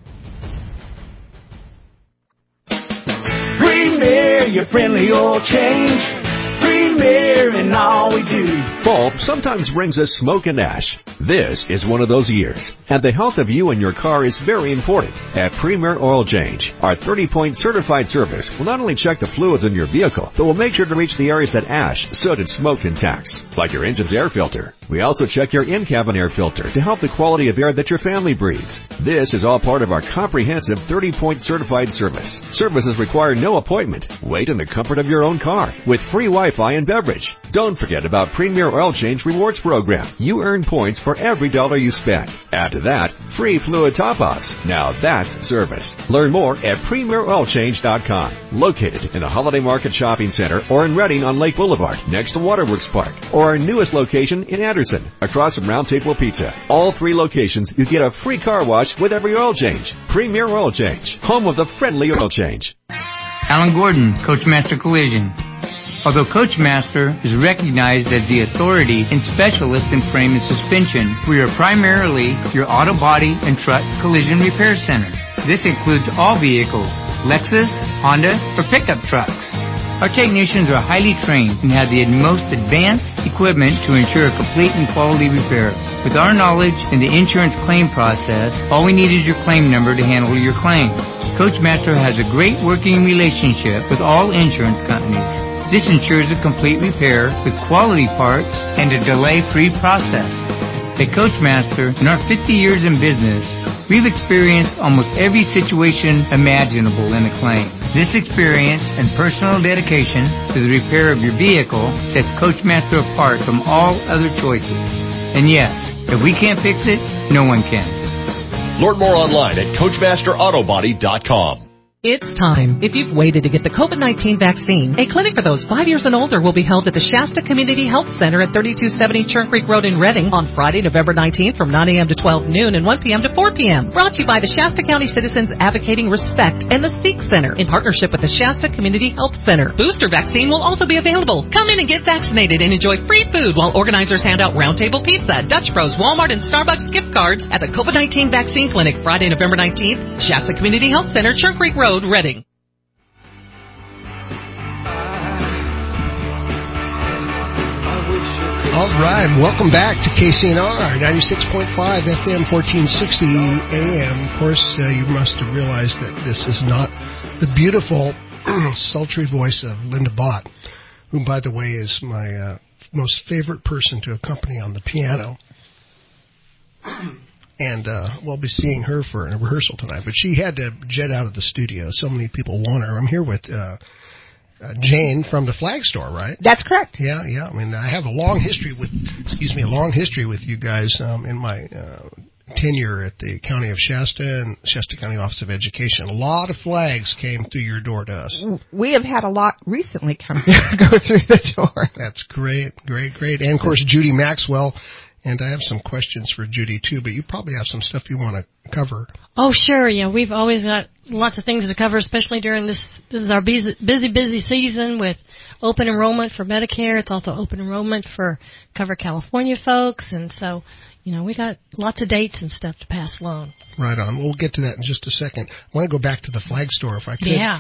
S29: Premier, your friendly oil change. Premier in all we do.
S12: Fall sometimes brings us smoke and ash. This is one of those years, and the health of you and your car is very important. At Premier Oil Change, our 30-point certified service will not only check the fluids in your vehicle, but will make sure to reach the areas that ash, soot, and smoke can tax, like your engine's air filter. We also check your in-cabin air filter to help the quality of air that your family breathes. This is all part of our comprehensive 30-point certified service. Services require no appointment. Wait in the comfort of your own car with free Wi-Fi and beverage. Don't forget about Premier Oil Change Rewards Program. You earn points for every dollar you spend. Add to that, free fluid top-ups. Now that's service. Learn more at PremierOilChange.com. Located in the Holiday Market Shopping Center or in Redding on Lake Boulevard, next to Waterworks Park, or our newest location in Anderson, across from Round Table Pizza. All three locations, you get a free car wash with every oil change. Premier Oil Change, home of the friendly oil change.
S13: Alan Gordon, Coachmaster Collision.
S9: Although Coachmaster is recognized as the authority and specialist in frame and suspension, we are primarily your auto body and truck collision repair center. This includes all vehicles, Lexus, Honda, or pickup trucks. Our technicians are highly trained and have the most advanced equipment to ensure a complete and quality repair. With our knowledge in the insurance claim process, all we need is your claim number to handle your claim. Coachmaster has a great working relationship with all insurance companies. This ensures a complete repair with quality parts and a delay-free process. At Coachmaster, in our 50 years in business, we've experienced almost every situation imaginable in a claim. This experience and personal dedication to the repair of your vehicle sets Coachmaster apart from all other choices. And yes, if we can't fix it, no one can.
S13: Learn more online at CoachmasterAutobody.com.
S14: It's time. If you've waited to get the COVID-19 vaccine, a clinic for those 5 years and older will be held at the Shasta Community Health Center at 3270 Churn Creek Road in Redding on Friday, November 19th from 9 a.m. to 12 noon and 1 p.m. to 4 p.m. Brought to you by the Shasta County Citizens Advocating Respect and the Seek Center in partnership with the Shasta Community Health Center. Booster vaccine will also be available. Come in and get vaccinated and enjoy free food while organizers hand out Roundtable Pizza, Dutch Bros, Walmart, and Starbucks gift cards at the COVID-19 Vaccine Clinic Friday, November 19th, Shasta Community Health Center, Churn Creek Road, Redding.
S15: All right, welcome back to KCNR, 96.5 FM, 1460 AM. Of course, you must have realized that this is not the beautiful, sultry voice of Linda Bott, who, by the way, is my most favorite person to accompany on the piano. And we'll be seeing her for a rehearsal tonight. But she had to jet out of the studio. So many people want her. I'm here with Jane from the Flag Store, right?
S8: That's correct.
S15: Yeah. I mean, I have a long history with you guys in my tenure at the County of Shasta and Shasta County Office of Education. A lot of flags came through your door to us.
S8: We have had a lot recently go through the door.
S15: That's great. And, of course, Judy Maxwell. And I have some questions for Judy, too, but you probably have some stuff you want to cover.
S4: Oh, sure. Yeah, we've always got lots of things to cover, especially during this. This is our busy season with open enrollment for Medicare. It's also open enrollment for Cover California folks. And so, we got lots of dates and stuff to pass along.
S15: Right on. We'll get to that in just a second. I want to go back to the Flag Store, if I could.
S4: Yeah.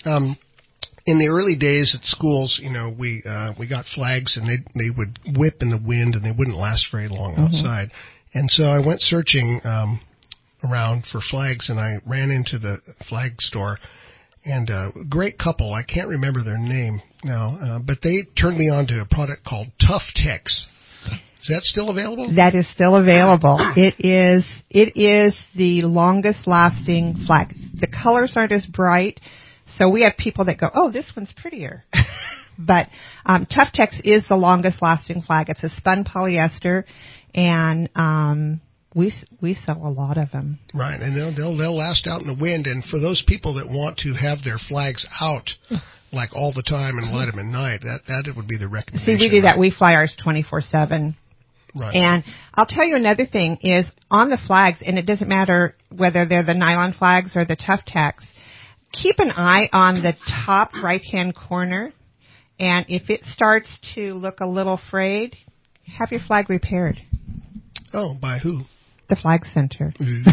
S15: In the early days at schools, we got flags and they would whip in the wind and they wouldn't last very long outside. And so I went searching around for flags and I ran into the Flag Store and a great couple, I can't remember their name now, but they turned me on to a product called Tough Tex. Is that still available?
S8: That is still available. It is the longest lasting flag. The colors aren't as bright. So we have people that go, oh, this one's prettier. But Tough Tex is the longest lasting flag. It's a spun polyester, and we sell a lot of them.
S15: Right, and they'll last out in the wind. And for those people that want to have their flags out like all the time and light them at night, that would be the recommendation.
S8: See, we do that. We fly ours 24/7.
S15: Right.
S8: And I'll tell you another thing is on the flags, and it doesn't matter whether they're the nylon flags or the Tough Tex. Keep an eye on the top right-hand corner, and if it starts to look a little frayed, have your flag repaired.
S15: Oh, by who?
S8: The Flag Center.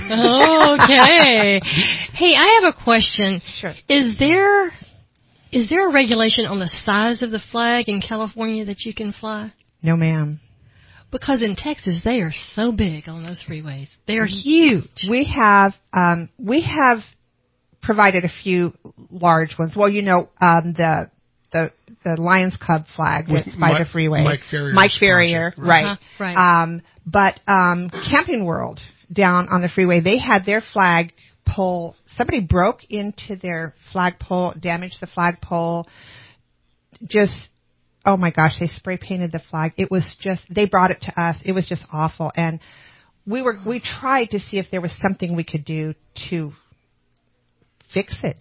S4: Okay. Hey, I have a question.
S8: Sure.
S4: Is there a regulation on the size of the flag in California that you can fly?
S8: No, ma'am.
S4: Because in Texas, they are so big on those freeways. They are huge.
S8: We have provided a few large ones. Well, the Lions Club flag that's by the freeway.
S15: Mike
S8: Ferrier, right.
S4: Right.
S8: But Camping World down on the freeway, they had their flag pole. Somebody broke into their flagpole, damaged the flagpole. Just, oh my gosh, they spray painted the flag. It was just, they brought it to us. It was just awful. And we tried to see if there was something we could do to fix it,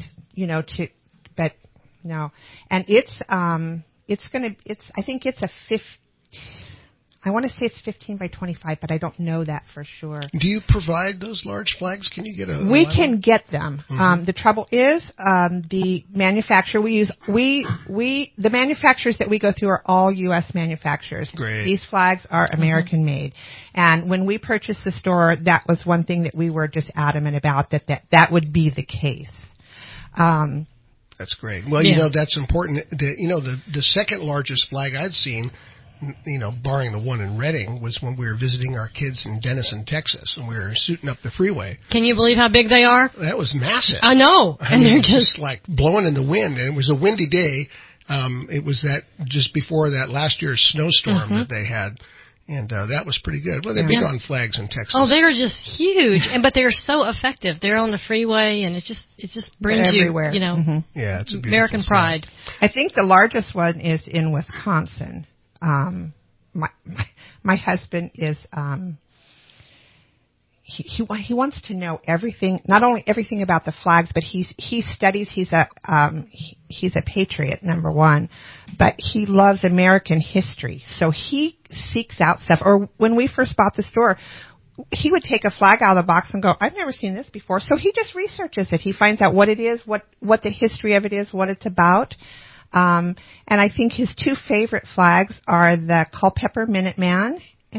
S8: but no. And I think it's a I want to say it's 15 by 25, but I don't know that for sure.
S15: Do you provide those large flags? Can you get a?
S8: We can get them.
S15: Mm-hmm.
S8: The trouble is, the manufacturer we use, the manufacturers that we go through are all U.S. manufacturers.
S15: Great.
S8: These flags are American made. And when we purchased the store, that was one thing that we were just adamant about, that would be the case.
S15: That's great. Well, you know, that's important. The second largest flag I'd seen, you know, barring the one in Redding, was when we were visiting our kids in Denison, Texas, and we were suiting up the freeway.
S4: Can you believe how big they are?
S15: That was massive.
S4: I know.
S15: And they're just like blowing in the wind, and it was a windy day. It was that just before that last year's snowstorm that they had. And that was pretty good. Well, they're big on flags in Texas.
S4: Oh, they're just huge, but they're so effective. They're on the freeway, and it just brings
S8: everywhere.
S4: You know,
S15: yeah, it's a
S4: American pride.
S8: I think the largest one is in Wisconsin. My husband is he wants to know everything, not only everything about the flags, but he studies. He's a patriot, number one, but he loves American history. So he seeks out stuff. Or when we first bought the store, he would take a flag out of the box and go, "I've never seen this before." So he just researches it. He finds out what it is, what the history of it is, what it's about. And I think his two favorite flags are the Culpeper Minuteman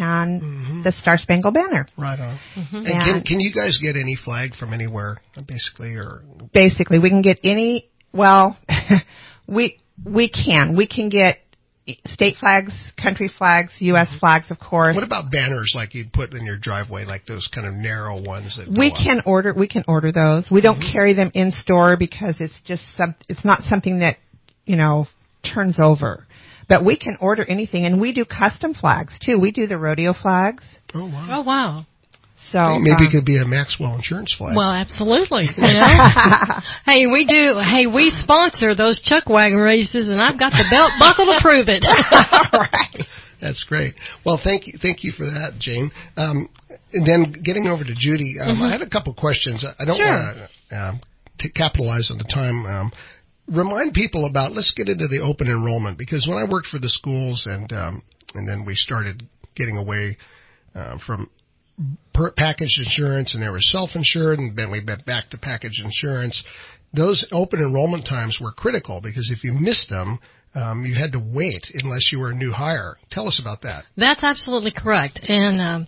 S8: and the Star Spangled Banner.
S15: Right on. And can you guys get any flag from anywhere, basically, or?
S8: Basically, we can get any, well, we can get state flags, country flags, U.S. flags, of course.
S15: What about banners like you'd put in your driveway, like those kind of narrow ones that
S8: we can order those. We don't carry them in store because it's just it's not something that, you know, turns over. But we can order anything, and we do custom flags too. We do the rodeo flags.
S15: Oh wow!
S4: Oh wow!
S8: So
S15: maybe it could be a Maxwell Insurance flag.
S4: Well, absolutely. You know? Hey, we do. Hey, we sponsor those chuck wagon races, and I've got the belt buckle to prove it.
S8: All right.
S15: That's great. Well, thank you for that, Jane. And then getting over to Judy, I had a couple questions. I don't want to capitalize on the time. Remind people about, let's get into the open enrollment, because when I worked for the schools and then we started getting away from packaged insurance, and there was self-insured, and then we went back to packaged insurance. Those open enrollment times were critical because if you missed them, you had to wait unless you were a new hire. Tell us about that.
S4: That's absolutely correct. And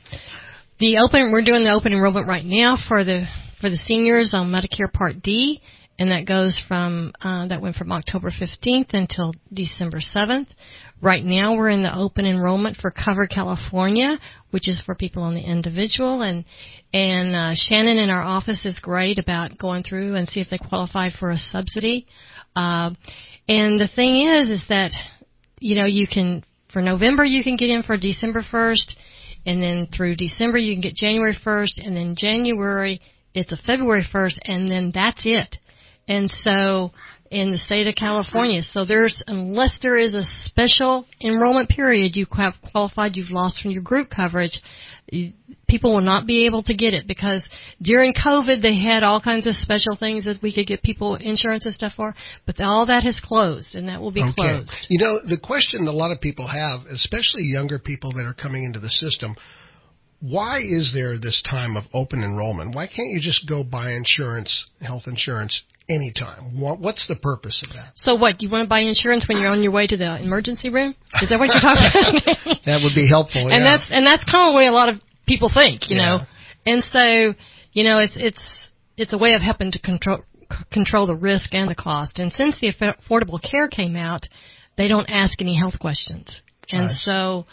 S4: we're doing the open enrollment right now for the seniors on Medicare Part D. And that goes that went from October 15th until December 7th. Right now we're in the open enrollment for Cover California, which is for people on the individual. And Shannon in our office is great about going through and see if they qualify for a subsidy. And the thing is that, you know, for November you can get in for December 1st, and then through December you can get January 1st, and then January it's a February 1st, and then that's it. And so in the state of California, unless there is a special enrollment period you have qualified, you've lost from your group coverage, people will not be able to get it, because during COVID they had all kinds of special things that we could get people insurance and stuff for, but all that has closed, and that will be closed.
S15: You know, the question a lot of people have, especially younger people that are coming into the system, why is there this time of open enrollment? Why can't you just go buy insurance, health insurance, anytime? What's the purpose of that?
S4: So what, you want to buy insurance when you're on your way to the emergency room? Is that what you're talking about?
S15: That would be helpful,
S4: and that's kind of the way a lot lot of people think, you know. And so, you know, it's a way of helping to control the risk and the cost. And since the Affordable Care came out, they don't ask any health questions. And so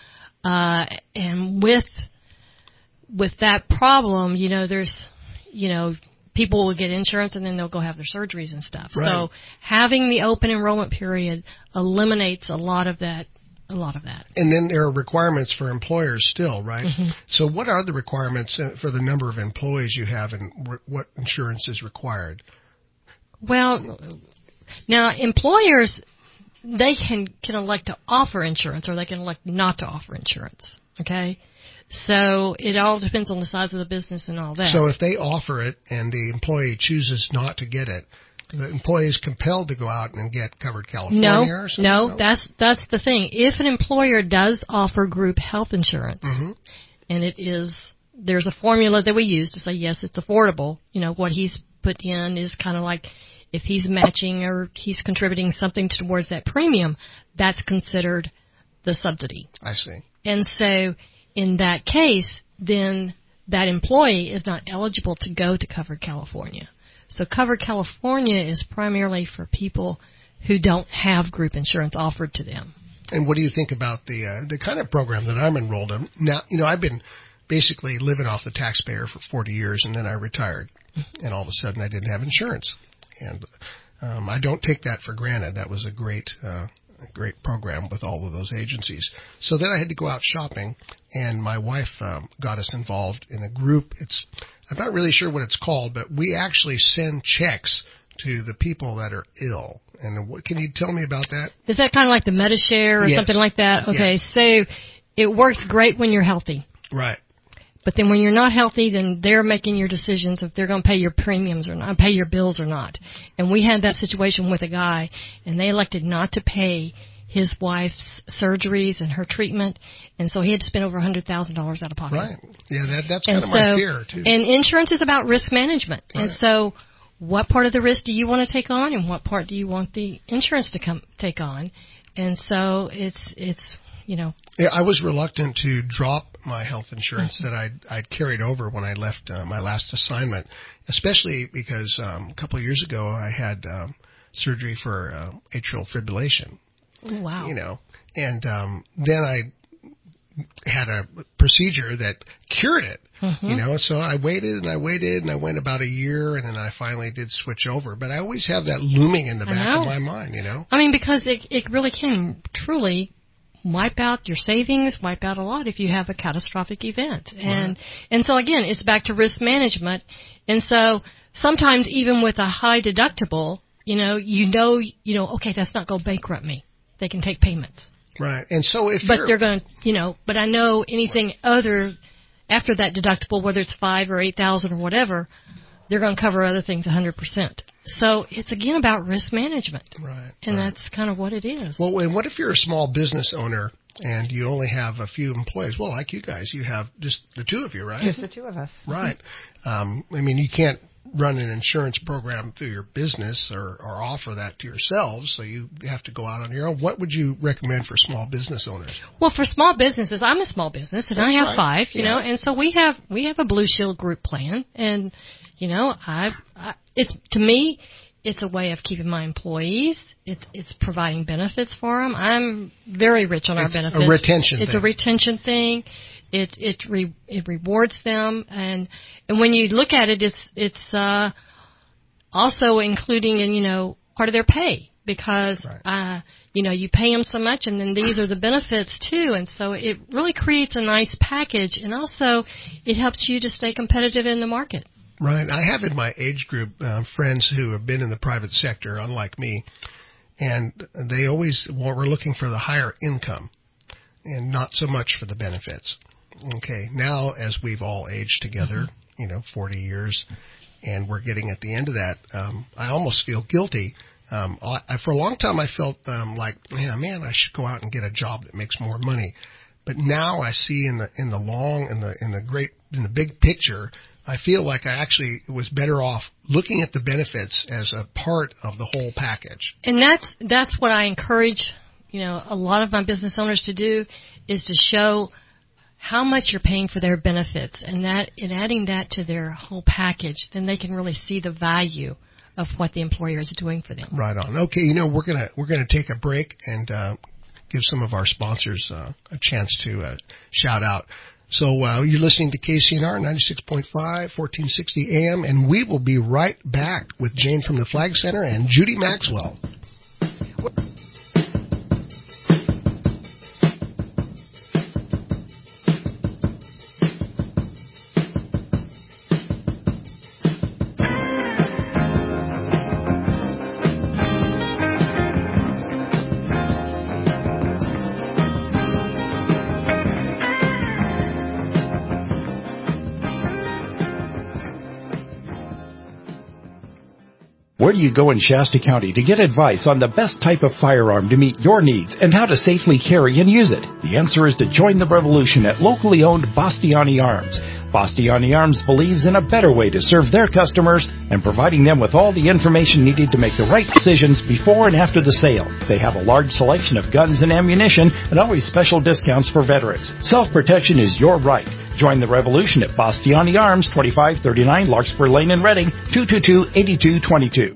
S4: and with that problem, you know, there's, you know, people will get insurance and then they'll go have their surgeries and stuff.
S15: Right.
S4: So having the open enrollment period eliminates a lot of that.
S15: And then there are requirements for employers still, right? So what are the requirements for the number of employees you have, and what insurance is required?
S4: Well, now employers, they can elect to offer insurance, or they can elect not to offer insurance. Okay? So it all depends on the size of the business and all that.
S15: So if they offer it and the employee chooses not to get it, the employee is compelled to go out and get Covered California or something?
S4: No, that's the thing. If an employer does offer group health insurance, and there's a formula that we use to say, yes, it's affordable. What he's put in is kind of like if he's matching or he's contributing something towards that premium, that's considered the subsidy.
S15: I see.
S4: And so in that case, then that employee is not eligible to go to Covered California. So Covered California is primarily for people who don't have group insurance offered to them.
S15: And what do you think about the kind of program that I'm enrolled in? Now, I've been basically living off the taxpayer for 40 years, and then I retired, and all of a sudden I didn't have insurance. And I don't take that for granted. That was a great program with all of those agencies. So then I had to go out shopping, and my wife got us involved in a group. I'm not really sure what it's called, but we actually send checks to the people that are ill. And what can you tell me about that?
S4: Is that kind of like the MediShare or something like that? Okay, so it works great when you're healthy.
S15: Right.
S4: But then when you're not healthy, then they're making your decisions if they're going to pay your premiums or not, pay your bills or not. And we had that situation with a guy, and they elected not to pay his wife's surgeries and her treatment, and so he had to spend over $100,000 out of pocket.
S15: Right. Yeah, that's kind of my fear, too.
S4: And insurance is about risk management. Right. And so what part of the risk do you want to take on, and what part do you want the insurance to take on? And so it's Yeah, I
S15: was reluctant to drop my health insurance that I'd carried over when I left my last assignment, especially because a couple of years ago I had surgery for atrial fibrillation.
S4: Wow.
S15: And then I had a procedure that cured it. So I waited and I went about a year, and then I finally did switch over. But I always have that looming in the back of my mind,
S4: I mean, because it really can truly wipe out your savings, wipe out a lot if you have a catastrophic event. And so again, it's back to risk management. And so sometimes even with a high deductible, okay, that's not going to bankrupt me. They can take payments.
S15: Right. And so
S4: they're going to, but I know anything other after that deductible, whether it's $5,000 or $8,000 or whatever, they're going to cover other things 100%. So it's again about risk management.
S15: Right.
S4: And that's kind of what it is.
S15: Well, and what if you're a small business owner and you only have a few employees? Well, like you guys, you have just the two of you, right?
S8: Just the two of us.
S15: Right. You can't run an insurance program through your business or offer that to yourselves, so you have to go out on your own. What would you recommend for small business owners?
S4: Well, for small businesses, I'm a small business, and I have 5, and so we have a Blue Shield group plan, and to me, it's a way of keeping my employees. It's providing benefits for them. I'm very rich on our benefits.
S15: A retention thing.
S4: It's a retention thing. It rewards them, and when you look at it, it's also including in part of their pay, because you pay them so much, and then these are the benefits too, and so it really creates a nice package, and also it helps you to stay competitive in the market.
S15: Right. I have in my age group friends who have been in the private sector, unlike me, and they always were looking for the higher income and not so much for the benefits. Okay, now as we've all aged together, 40 years, and we're getting at the end of that, I almost feel guilty. For a long time I felt like, man, I should go out and get a job that makes more money. But now I see in the big picture, I feel like I actually was better off looking at the benefits as a part of the whole package.
S4: And that's what I encourage, a lot of my business owners to do, is to show how much you're paying for their benefits, and adding that to their whole package, then they can really see the value of what the employer is doing for them.
S15: Right on. Okay, we're gonna take a break and give some of our sponsors a chance to shout out. So you're listening to KCNR 96.5, 1460 AM, and we will be right back with Jane from the Flag Center and Judy Maxwell.
S1: Where do you go in Shasta County to get advice on the best type of firearm to meet your needs and how to safely carry and use it? The answer is to join the revolution at locally owned Bastiani Arms. Bastiani Arms believes in a better way to serve their customers and providing them with all the information needed to make the right decisions before and after the sale. They have a large selection of guns and ammunition and always special discounts for veterans. Self-protection is your right. Join the revolution at Bastiani Arms, 2539 Larkspur Lane in Reading, 222-8222.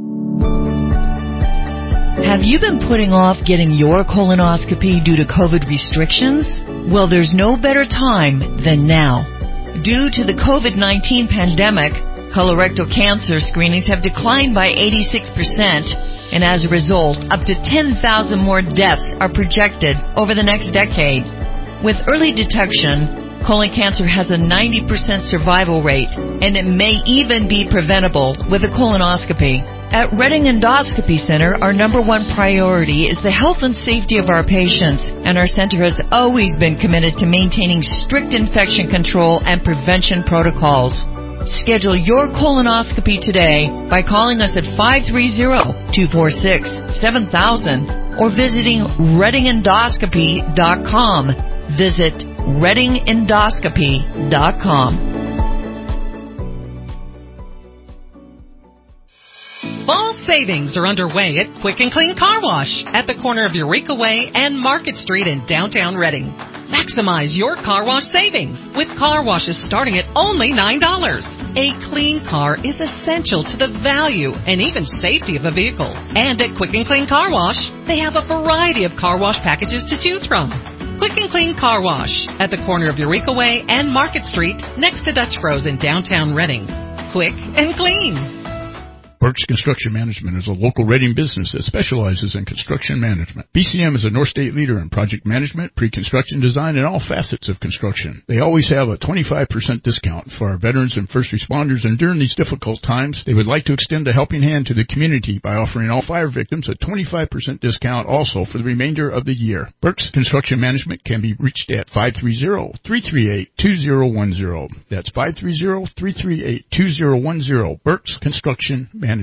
S2: Have you been putting off getting your colonoscopy due to COVID restrictions? Well, there's no better time than now. Due to the COVID-19 pandemic, colorectal cancer screenings have declined by 86%, and as a result, up to 10,000 more deaths are projected over the next decade. With early detection, colon cancer has a 90% survival rate, and it may even be preventable with a colonoscopy. At Reading Endoscopy Center, our number one priority is the health and safety of our patients, and our center has always been committed to maintaining strict infection control and prevention protocols. Schedule your colonoscopy today by calling us at 530-246-7000 or visiting readingendoscopy.com. Visit readingendoscopy.com.
S14: Fall savings are underway at Quick and Clean Car Wash at the corner of Eureka Way and Market Street in downtown Reading. Maximize your car wash savings with car washes starting at only $9. A clean car is essential to the value and even safety of a vehicle. And at Quick and Clean Car Wash, they have a variety of car wash packages to choose from. Quick and Clean Car Wash at the corner of Eureka Way and Market Street next to Dutch Bros in downtown Reading. Quick and clean.
S3: Burke's Construction Management is a local Reading business that specializes in construction management. BCM is a North State leader in project management, pre-construction design, and all facets of construction. They always have a 25% discount for our veterans and first responders, and during these difficult times, they would like to extend a helping hand to the community by offering all fire victims a 25% discount also for the remainder of the year. Burke's Construction Management can be reached at 530-338-2010. That's 530-338-2010. Burke's Construction Management.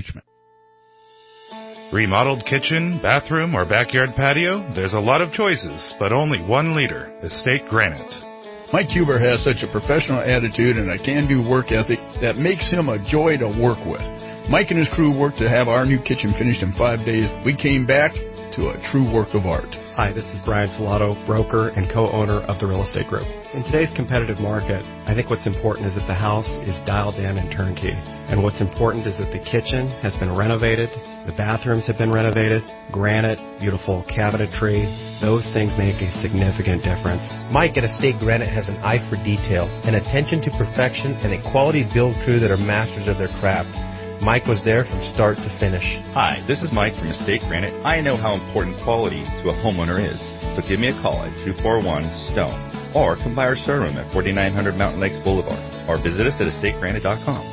S6: Remodeled kitchen, bathroom, or backyard patio? There's a lot of choices, but only one leader, Estate Granite.
S3: Mike Huber has such a professional attitude and a can-do work ethic that makes him a joy to work with. Mike and his crew worked to have our new kitchen finished in 5 days. We came back to a true work of art.
S7: Hi, this is Brian Filato, broker and co-owner of the Real Estate Group. In today's competitive market, I think what's important is that the house is dialed in and turnkey. And what's important is that the kitchen has been renovated, the bathrooms have been renovated, granite, beautiful cabinetry. Those things make a significant difference.
S16: Mike at Estate Granite has an eye for detail, an attention to perfection, and a quality build crew that are masters of their craft. Mike was there from start to finish.
S17: Hi, this is Mike from Estate Granite. I know how important quality to a homeowner is, so give me a call at 241-STONE or come by our showroom at 4900 Mountain Lakes Boulevard or visit us at estategranite.com.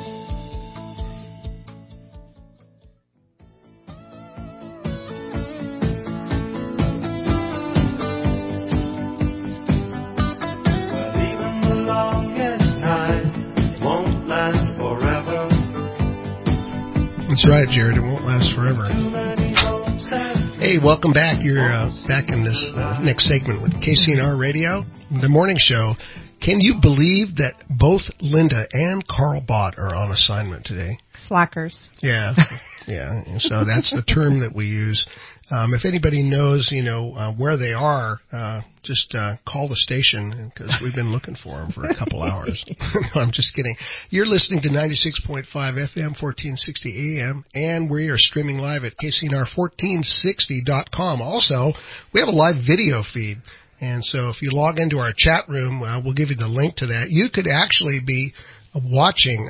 S15: That's right, Jared. It won't last forever. Hey, welcome back. You're back in this next segment with KCNR Radio, the morning show. Can you believe that both Linda and Carl Bott are on assignment today?
S8: Slackers.
S15: Yeah, yeah. And so that's the term that we use. If anybody knows, where they are, just call the station because we've been looking for them for a couple hours. No, I'm just kidding. You're listening to 96.5 FM, 1460 AM, and we are streaming live at KCNR1460.com. Also, we have a live video feed. And so if you log into our chat room, we'll give you the link to that. You could actually be watching,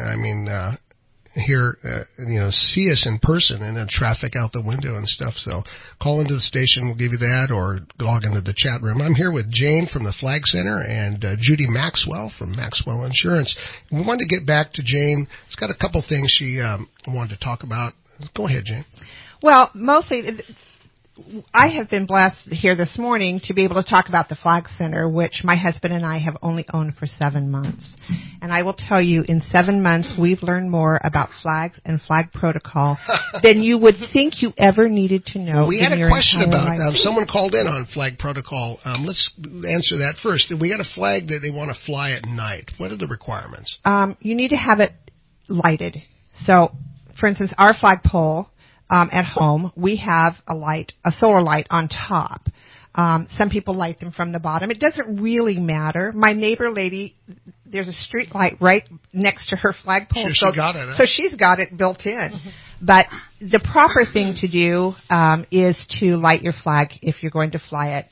S15: see us in person and then traffic out the window and stuff. So call into the station, we'll give you that, or log into the chat room. I'm here with Jane from the Flag Center and Judy Maxwell from Maxwell Insurance. We wanted to get back to Jane. She's got a couple things she wanted to talk about. Go ahead, Jane.
S8: Well, mostly I have been blessed here this morning to be able to talk about the Flag Center, which my husband and I have only owned for 7 months. And I will tell you, in 7 months, we've learned more about flags and flag protocol than you would think you ever needed to know.
S15: We had a question about
S8: life.
S15: someone called in on flag protocol. Let's answer that first. We got a flag that they want to fly at night. What are the requirements?
S8: You need to have it lighted. So, for instance, our flagpole at home, we have a solar light on top. Some people light them from the bottom. It doesn't really matter. My neighbor lady, there's a street light right next to her flagpole.
S15: She got it, huh?
S8: So she's got it built in. But the proper thing to do is to light your flag if you're going to fly it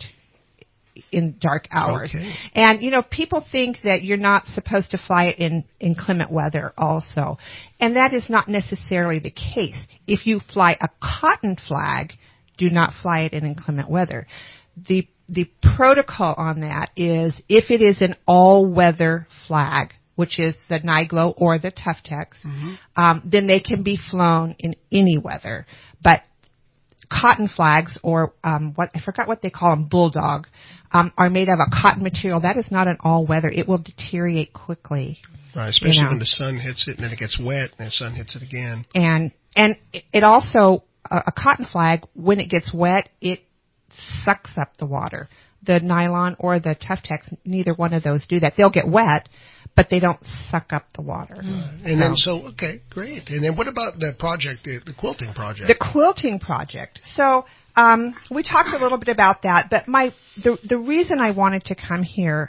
S8: in dark hours.
S15: Okay.
S8: And, people think that you're not supposed to fly it in inclement weather also. And that is not necessarily the case. If you fly a cotton flag, do not fly it in inclement weather. The protocol on that is if it is an all-weather flag, which is the NIGLO or the Tuftex, then they can be flown in any weather. But cotton flags, or I forgot what they call them, bulldog, are made of a cotton material. That is not an all-weather. It will deteriorate quickly.
S15: Right, especially when the sun hits it and then it gets wet and the sun hits it again.
S8: And it also, a cotton flag, when it gets wet, it sucks up the water. The nylon or the Tuftex, neither one of those do that. They'll get wet, but they don't suck up the water.
S15: And then, okay, great. And then what about the project, the quilting project?
S8: The quilting project. So, we talked a little bit about that, but the reason I wanted to come here,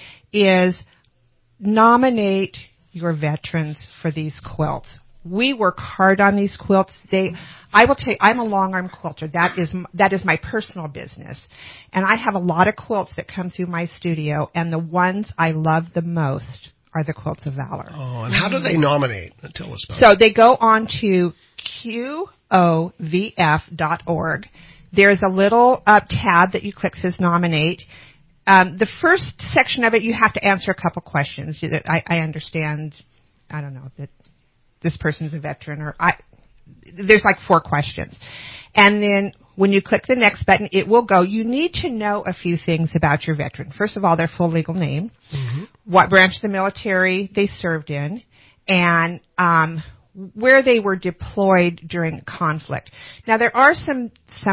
S8: is nominate your veterans for these quilts. We work hard on these quilts. I will tell you, I'm a long arm quilter. That is my personal business. And I have a lot of quilts that come through my studio, and the ones I love the most are the Quilts of Valor.
S15: Oh, and how do they nominate? Tell us about
S8: So they go on to QOVF.org. There's a little tab that you click that says nominate. The first section of it, you have to answer a couple questions. I understand, I don't know, that this person's a veteran, there's like 4 questions. And then when you click the next button, it will go. You need to know a few things about your veteran. First of all, their full legal name, what branch of the military they served in, and where they were deployed during conflict. Now, there are some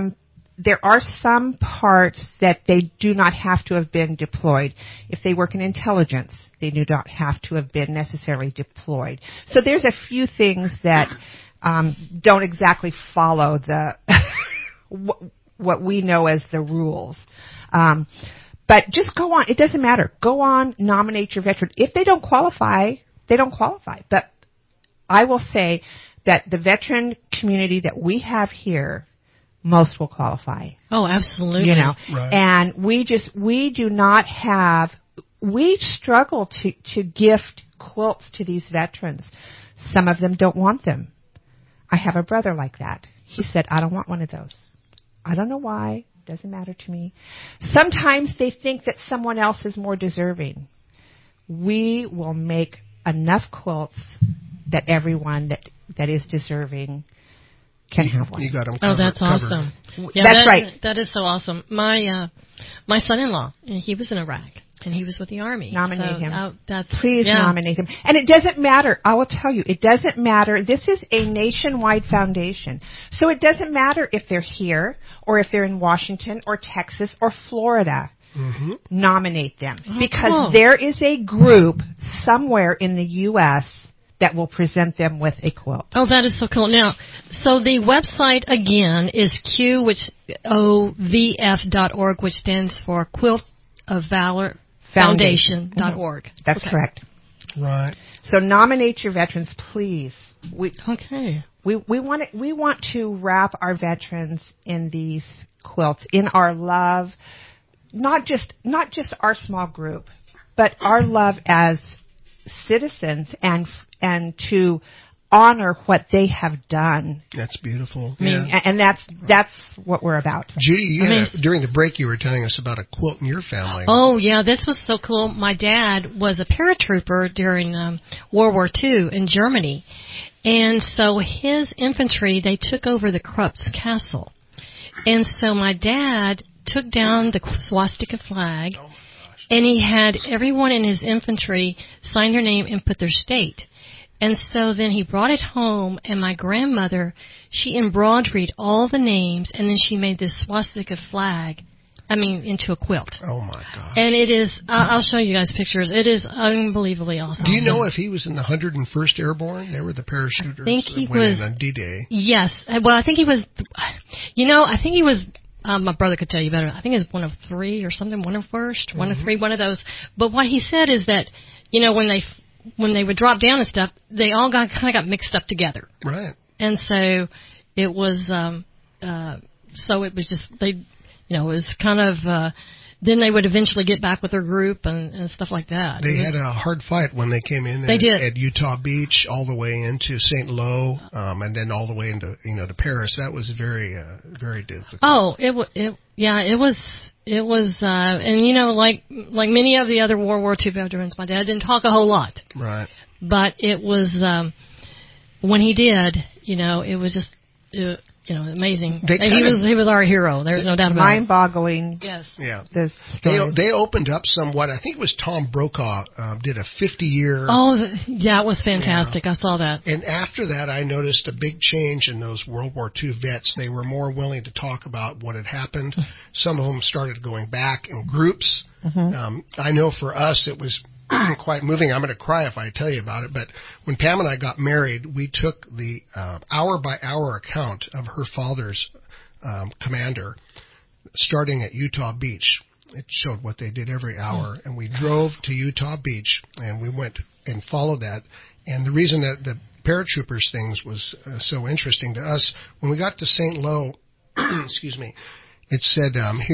S8: parts that they do not have to have been deployed. If they work in intelligence, they do not have to have been necessarily deployed. So there's a few things that don't exactly follow the what we know as the rules. But just go on. It doesn't matter. Go on, nominate your veteran. If they don't qualify, they don't qualify. But I will say that the veteran community that we have here, most will qualify.
S4: Oh, absolutely.
S15: Right.
S8: And we struggle to gift quilts to these veterans. Some of them don't want them. I have a brother like that. He said, I don't want one of those. I don't know why. Doesn't matter to me. Sometimes they think that someone else is more deserving. We will make enough quilts that everyone that is deserving can have one.
S15: You got them
S4: covered. Oh, that's awesome. Yeah,
S8: that's right.
S4: That is so awesome. My son-in-law, he was in Iraq, and he was with the Army.
S8: Nominate him.
S4: Please
S8: nominate him. And it doesn't matter. I will tell you, it doesn't matter. This is a nationwide foundation. So it doesn't matter if they're here or if they're in Washington or Texas or Florida. Nominate them. Because there is a group somewhere in the U.S. that will present them with a quilt.
S4: Oh, that is so cool. Now, so the website again is QOVF.org, which stands for Quilt of Valor Foundation.org.
S8: That's correct.
S15: Right.
S8: So nominate your veterans, please. We want to wrap our veterans in these quilts, in our love, not just our small group, but our love as citizens and to honor what they have done.
S15: That's beautiful.
S8: I mean, and that's what we're about.
S15: Judy, during the break you were telling us about a quilt in your family.
S4: Oh, yeah, this was so cool. My dad was a paratrooper during World War II in Germany. And so his infantry, they took over the Krupp's Castle. And so my dad took down the swastika flag, and he had everyone in his infantry sign their name and put their state. And so then he brought it home, and my grandmother, she embroidered all the names, and then she made this swastika flag, into a quilt.
S15: Oh, my God.
S4: And it is, I'll show you guys pictures. It is unbelievably awesome.
S15: Do you know if he was in the 101st Airborne? They were the parachuters
S4: I think he
S15: that went
S4: was,
S15: in on D-Day.
S4: Yes. Well, I think he was, my brother could tell you better. I think he was one of three or something, one of first, one of three, one of those. But what he said is that, when they would drop down and stuff, they all kind of got mixed up together.
S15: Right.
S4: And so it was, it was kind of, then they would eventually get back with their group and stuff like that.
S15: They had a hard fight when they came in at Utah Beach, all the way into St. Lo, and then all the way into, to Paris. That was very, very difficult.
S4: Oh, it was, and like many of the other World War II veterans, my dad didn't talk a whole lot.
S15: Right.
S4: But it was, when he did, it was just, amazing. He was our hero. There's no doubt about it.
S8: Mind-boggling.
S4: Yes.
S15: Yeah.
S8: Story.
S15: They opened up somewhat. I think it was Tom Brokaw did a 50-year.
S4: Oh, yeah, it was fantastic.
S15: Yeah.
S4: I saw that.
S15: And after that, I noticed a big change in those World War II vets. They were more willing to talk about what had happened. Some of them started going back in groups. I know for us, it was quite moving. I'm going to cry if I tell you about it, but when Pam and I got married, we took the hour-by-hour account of her father's commander, starting at Utah Beach. It showed what they did every hour, and we drove to Utah Beach, and we went and followed that. And the reason that the paratroopers things was so interesting to us, when we got to St. Lo, excuse me, it said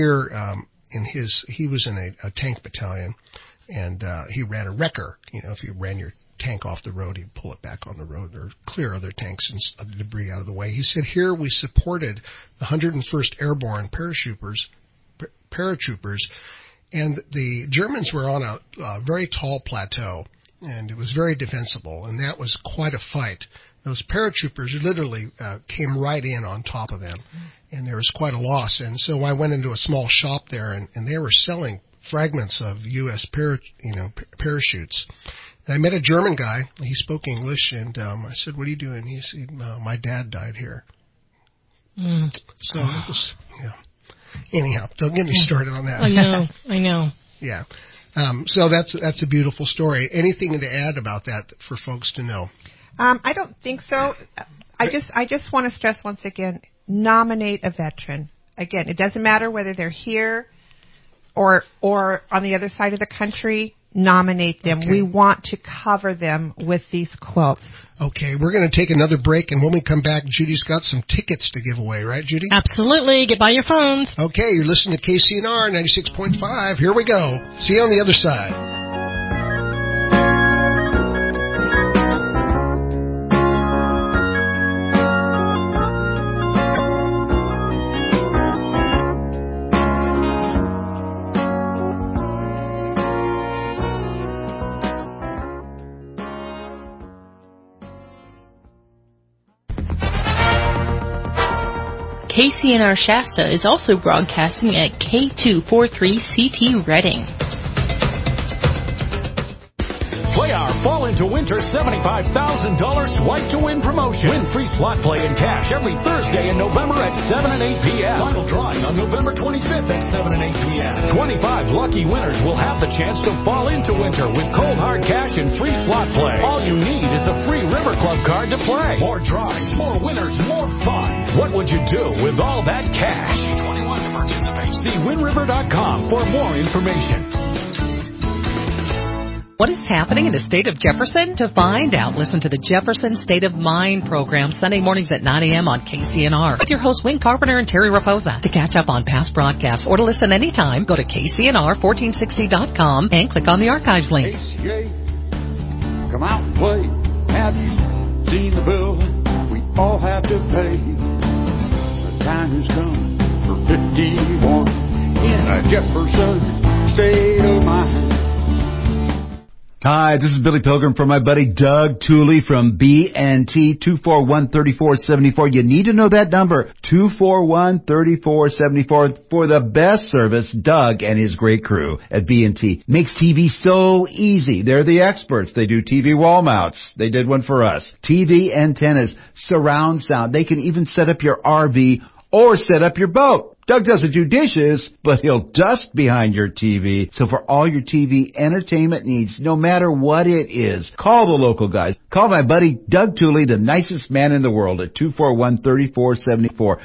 S15: he was in a tank battalion, and he ran a wrecker. If you ran your tank off the road, he'd pull it back on the road or clear other tanks and other debris out of the way. He said, here we supported the 101st Airborne paratroopers, and the Germans were on a very tall plateau, and it was very defensible, and that was quite a fight. Those paratroopers literally came right in on top of them, and there was quite a loss. And so I went into a small shop there, and they were selling fragments of U.S. parachutes. And I met a German guy. He spoke English, and I said, what are you doing? He said, my dad died here. So it was, anyhow, don't get me started on that.
S4: I know.
S15: Yeah. So that's a beautiful story. Anything to add about that for folks to know?
S8: I don't think so. I just want to stress once again, nominate a veteran. Again, it doesn't matter whether they're here or on the other side of the country. Nominate them. Okay. We want to cover them with these quilts.
S15: Okay, we're going to take another break, and when we come back, Judy's got some tickets to give away, right, Judy?
S4: Absolutely. Get by your phones.
S15: Okay, you're listening to KCNR 96.5. Here we go. See you on the other side.
S18: KCNR Shasta is also broadcasting at K243CT Reading.
S19: Play our Fall into Winter $75,000 Swipe to Win promotion. Win free slot play and cash every Thursday in November at 7 and 8 p.m. Final drawing on November 25th at 7 and 8 p.m. 25 lucky winners will have the chance to fall into winter with cold hard cash and free slot play. All you need is a free River Club card to play. More drawings, more winners, more fun. What would you do with all that cash? 21 to participate. See winriver.com for more information.
S14: What is happening in the state of Jefferson? To find out, listen to the Jefferson State of Mind program Sunday mornings at 9 a.m. on KCNR with your hosts Wayne Carpenter and Terry Raposa. To catch up on past broadcasts or to listen anytime, go to KCNR1460.com and click on the archives link.
S20: ACA, come out and play. Have you seen the bill we all have to pay? The time has come for 51 in a Jefferson State of Mind.
S5: Hi, this is Billy Pilgrim from my buddy Doug Tooley from BNT 241-3474. You need to know that number, 241-3474, for the best service. Doug and his great crew at BNT makes TV so easy. They're the experts. They do TV wall mounts. They did one for us. TV antennas, surround sound. They can even set up your RV or set up your boat. Doug doesn't do dishes, but he'll dust behind your TV. So for all your TV entertainment needs, no matter what it is, call the local guys. Call my buddy Doug Tooley, the nicest man in the world, at 241-3474.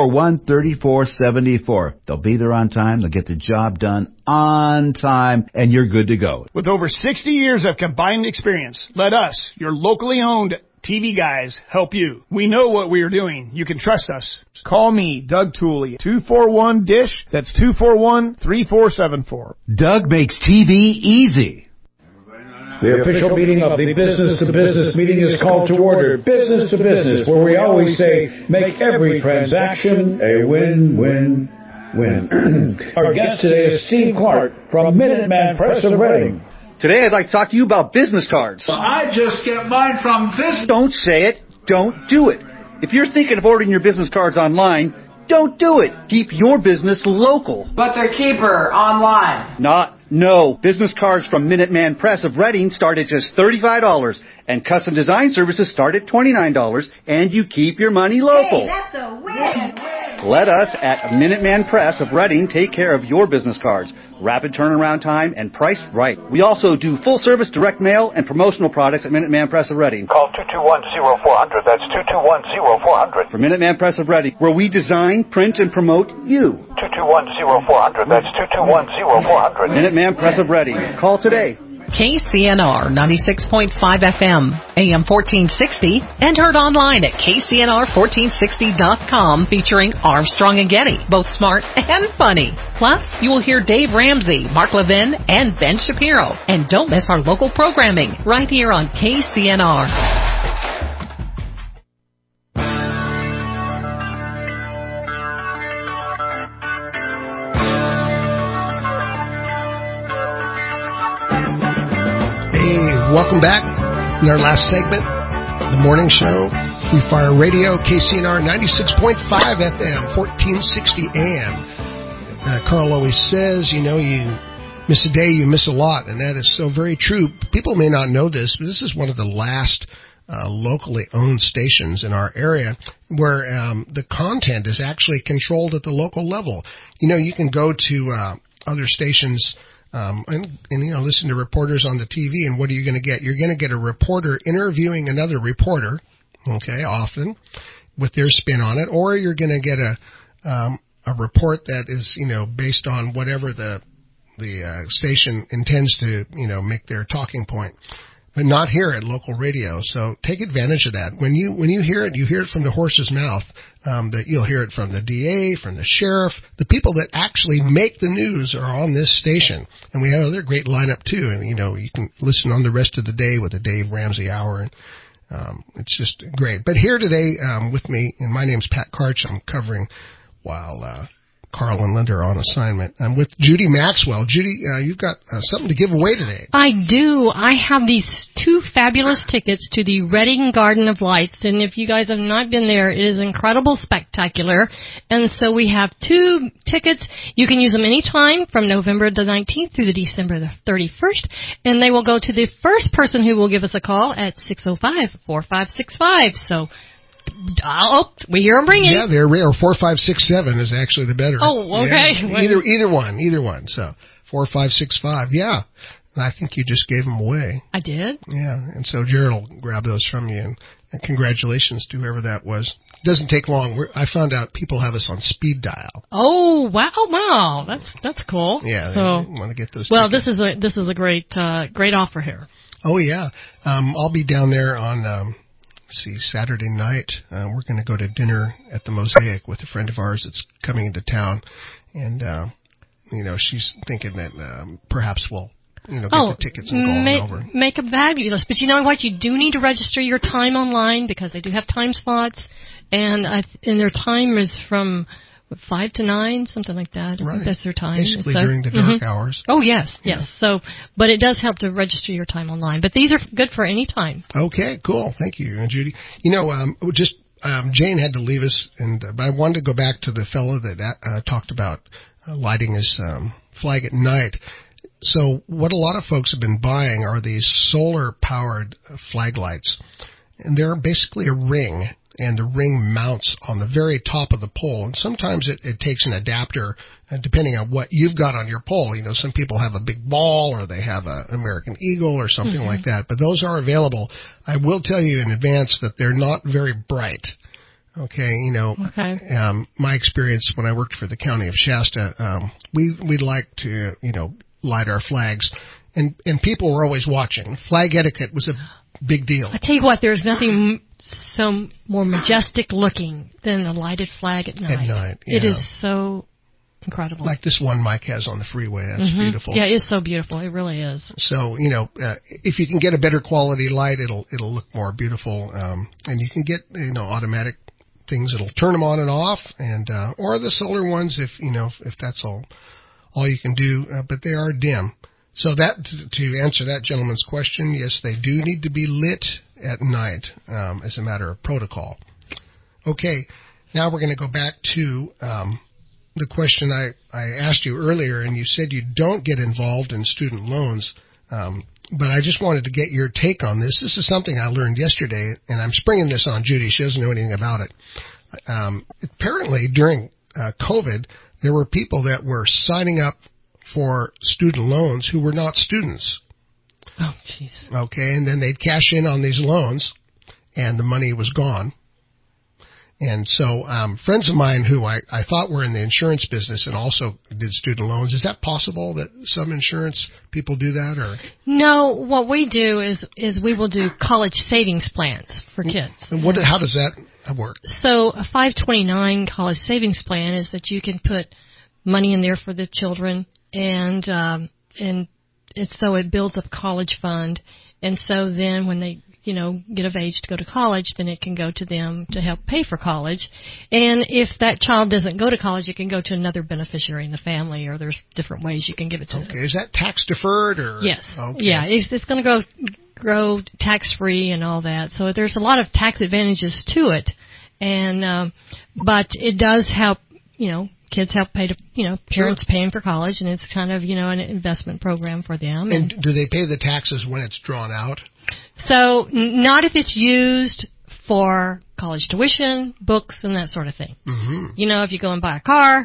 S5: 241-3474. They'll be there on time. They'll get the job done on time, and you're good to go.
S21: With over 60 years of combined experience, let us, your locally owned TV guys, help you. We know what we are doing. You can trust us. Call me, Doug Tooley, 241-DISH. That's 241-3474.
S5: Doug makes TV easy.
S19: The official meeting of the Business to Business meeting is called to order. Business to Business, where we always say, make every transaction a win-win-win. Our guest today is Steve Clark from Minuteman Press of Reading.
S22: Today I'd like to talk to you about business cards.
S23: Well, I just get mine from this.
S22: Don't say it. Don't do it. If you're thinking of ordering your business cards online, don't do it. Keep your business local.
S23: But they're cheaper online.
S22: No. Business cards from Minuteman Press of Reading start at just $35, and custom design services start at $29, and you keep your money local.
S23: Hey, that's a win.
S22: Let us at Minuteman Press of Reading take care of your business cards. Rapid turnaround time and priced right. We also do full-service direct mail and promotional products at Minuteman Press of Reading.
S24: Call 221-0400. That's 221-0400.
S22: For Minuteman Press of Reading, where we design, print, and promote you.
S24: 221-0400. That's 221-0400.
S22: Minuteman Press of Reading. Call today.
S14: KCNR 96.5 FM, AM 1460, and heard online at KCNR1460.com, featuring Armstrong and Getty, both smart and funny. Plus, you will hear Dave Ramsey, Mark Levin, and Ben Shapiro. And don't miss our local programming right here on KCNR.
S15: Hey, welcome back. In our last segment, the morning show, Free Fire Radio, KCNR 96.5 FM, 1460 AM. Carl always says, you miss a day, you miss a lot, and that is so very true. People may not know this, but this is one of the last locally owned stations in our area where the content is actually controlled at the local level. You can go to other stations and listen to reporters on the TV, and what are you going to get? You're going to get a reporter interviewing another reporter, okay, often, with their spin on it, or you're going to get a report that is, based on whatever the station intends to, make their talking point. But not here at local radio. So take advantage of that. When you hear it, you hear it from the horse's mouth. That you'll hear it from the DA, from the sheriff. The people that actually make the news are on this station. And we have another great lineup too. And you can listen on the rest of the day with the Dave Ramsey Hour, and it's just great. But here today with me, and my name's Pat Karch. I'm covering while Carl and Linda are on assignment. I'm with Judy Maxwell. Judy, you've got something to give away today.
S4: I do. I have these 2 fabulous tickets to the Reading Garden of Lights, and if you guys have not been there, it is incredible, spectacular. And so we have 2 tickets. You can use them anytime from November the 19th through the December the 31st, and they will go to the first person who will give us a call at 605-4565. So we hear them ringing.
S15: Yeah, they're rare. 4567 is actually the better.
S4: Oh, okay.
S15: Yeah, either one. So 4565. Yeah, I think you just gave them away.
S4: I did.
S15: Yeah, and so Jared will grab those from you, and congratulations to whoever that was. It doesn't take long. I found out people have us on speed dial.
S4: Oh wow, that's cool.
S15: Yeah,
S4: so
S15: they want to get those.
S4: Well,
S15: tickets.
S4: this is a great offer here.
S15: Oh yeah, I'll be down there on. Saturday night. We're going to go to dinner at the Mosaic with a friend of ours that's coming into town, and she's thinking that perhaps we'll get the tickets and go on over.
S4: Make it fabulous. But you know what? You do need to register your time online because they do have time slots, and their time is from 5 to 9, something like that. I think that's their time.
S15: Basically during the dark hours.
S4: Oh, yes. So, but it does help to register your time online. But these are good for any time.
S15: Okay, cool. Thank you, Judy. You know, Jane had to leave us, but I wanted to go back to the fellow that talked about lighting his flag at night. So what a lot of folks have been buying are these solar-powered flag lights. And they're basically a ring, and the ring mounts on the very top of the pole. And sometimes it takes an adapter, depending on what you've got on your pole. You know, some people have a big ball, or they have an American Eagle or something like that. But those are available. I will tell you in advance that they're not very bright. Okay, you know, my experience when I worked for the county of Shasta, we'd like to, you know, light our flags, and people were always watching. Flag etiquette was a big deal.
S4: I tell you what, there's nothing so more majestic looking than a lighted flag at night.
S15: At night,
S4: It is so incredible.
S15: Like this one Mike has on the freeway. That's beautiful.
S4: Yeah, it's so beautiful. It really is.
S15: So, you know, if you can get a better quality light, it'll look more beautiful. And you can get, you know, automatic things that'll turn them on and off, and or the solar ones if that's all you can do. But they are dim. So that to answer that gentleman's question, yes, they do need to be lit at night as a matter of protocol. Okay, now we're going to go back to the question I asked you earlier, and you said you don't get involved in student loans, but I just wanted to get your take on this. This is something I learned yesterday, and I'm springing this on Judy. She doesn't know anything about it. Apparently, during COVID, there were people that were signing up for student loans who were not students.
S4: Oh, jeez.
S15: Okay, and then they'd cash in on these loans, and the money was gone. And so friends of mine who I thought were in the insurance business and also did student loans, is that possible that some insurance people do that? Or
S4: no, what we do is we will do college savings plans for kids.
S15: And how does that work?
S4: So a 529 college savings plan is that you can put money in there for the children, and so it builds a college fund. And so then when they get of age to go to college, then it can go to them to help pay for college. And if that child doesn't go to college, it can go to another beneficiary in the family, or there's different ways you can give it to them.
S15: Okay, is that tax deferred or?
S4: Yes.
S15: Okay.
S4: Yeah, it's going to grow tax free and all that. So there's a lot of tax advantages to it, and but it does help. Kids help pay to, parents paying for college, and it's kind of, an investment program for them.
S15: And do they pay the taxes when it's drawn out?
S4: So not if it's used for college tuition, books, and that sort of thing.
S15: Mm-hmm.
S4: If you go and buy a car,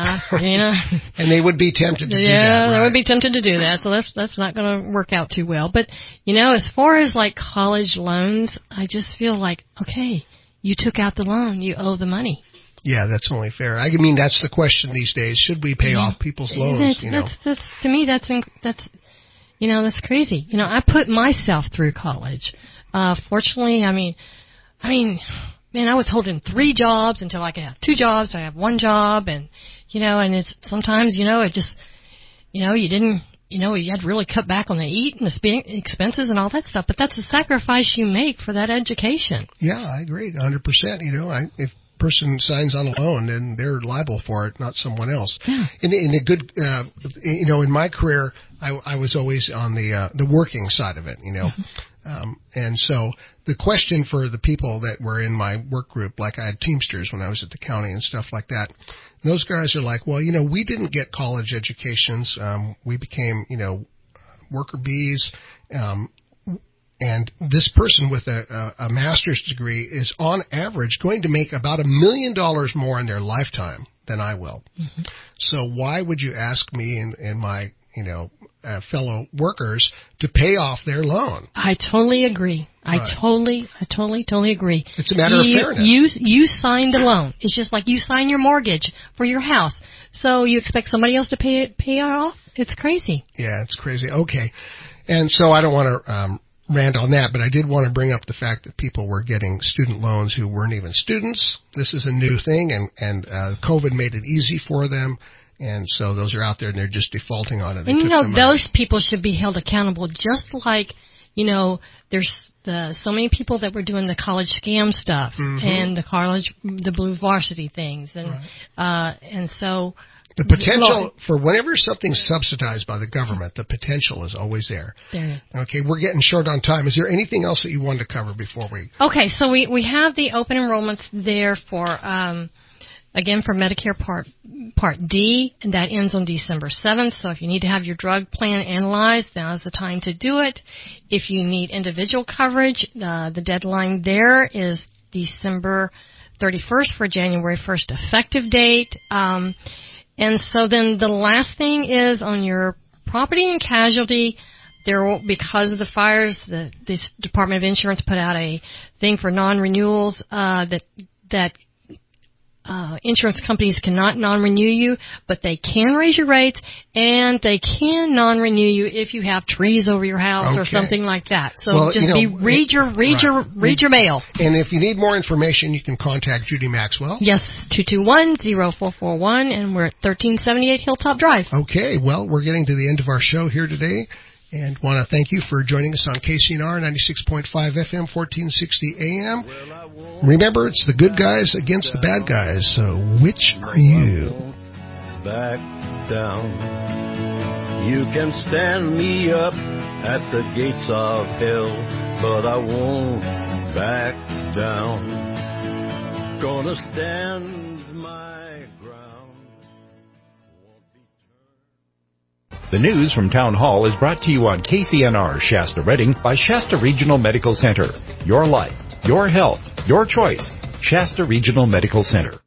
S15: and they would be tempted to do that.
S4: Yeah, they would be tempted to do that. So that's not going to work out too well. But, as far as like college loans, I just feel like, okay, you took out the loan, you owe the money.
S15: Yeah, that's only fair. I mean, that's the question these days. Should we pay off people's loans?
S4: That's to me, that's crazy. I put myself through college. Fortunately, I mean, I was holding 3 jobs until I could have 2 jobs. So I have 1 job, and and it's sometimes it just you didn't. You had to really cut back on the eat and the expenses and all that stuff. But that's a sacrifice you make for that education.
S15: Yeah, I agree 100%. If person signs on a loan, and they're liable for it, not someone else.
S4: Yeah.
S15: In a good, in my career, I was always on the working side of it,
S4: Mm-hmm.
S15: And so the question for the people that were in my work group, like I had Teamsters when I was at the county and stuff like that, those guys are like, well, we didn't get college educations. We became, worker bees. And this person with a master's degree is on average going to make about $1 million more in their lifetime than I will.
S4: Mm-hmm.
S15: So why would you ask me and my, fellow workers to pay off their loan?
S4: I totally agree.
S15: Right.
S4: I totally agree.
S15: It's a matter of fairness.
S4: You signed a loan. It's just like you sign your mortgage for your house. So you expect somebody else to pay it off? It's crazy.
S15: Yeah, it's crazy. Okay. And so I don't want to rant on that, but I did want to bring up the fact that people were getting student loans who weren't even students. This is a new thing, and COVID made it easy for them, and so those are out there, and they're just defaulting on it.
S4: And those people should be held accountable, just like, there's so many people that were doing the college scam stuff and the blue varsity things, and so.
S15: The potential for whenever something's subsidized by the government, the potential is always there. Okay, we're getting short on time. Is there anything else that you wanted to cover before we?
S4: Okay, so we have the open enrollments there for, again, for Medicare Part D, and that ends on December 7th. So if you need to have your drug plan analyzed, now's the time to do it. If you need individual coverage, the deadline there is December 31st for January 1st effective date. And so then the last thing is on your property and casualty, because of the fires, the Department of Insurance put out a thing for non-renewals, that insurance companies cannot non-renew you, but they can raise your rates, and they can non-renew you if you have trees over your house or something like that. So read your mail.
S15: And if you need more information, you can contact Judy Maxwell.
S4: Yes, 221-0441, and we're at 1378 Hilltop Drive.
S15: Okay, well, we're getting to the end of our show here today. And want to thank you for joining us on KCNR 96.5 FM, 1460 AM. Remember, it's the good guys against the bad guys, so which are you?
S9: Back down. You can stand me up at the gates of hell, but I won't back down. Gonna stand my ground.
S1: The news from Town Hall is brought to you on KCNR Shasta Redding by Shasta Regional Medical Center. Your life, your health, your choice. Shasta Regional Medical Center.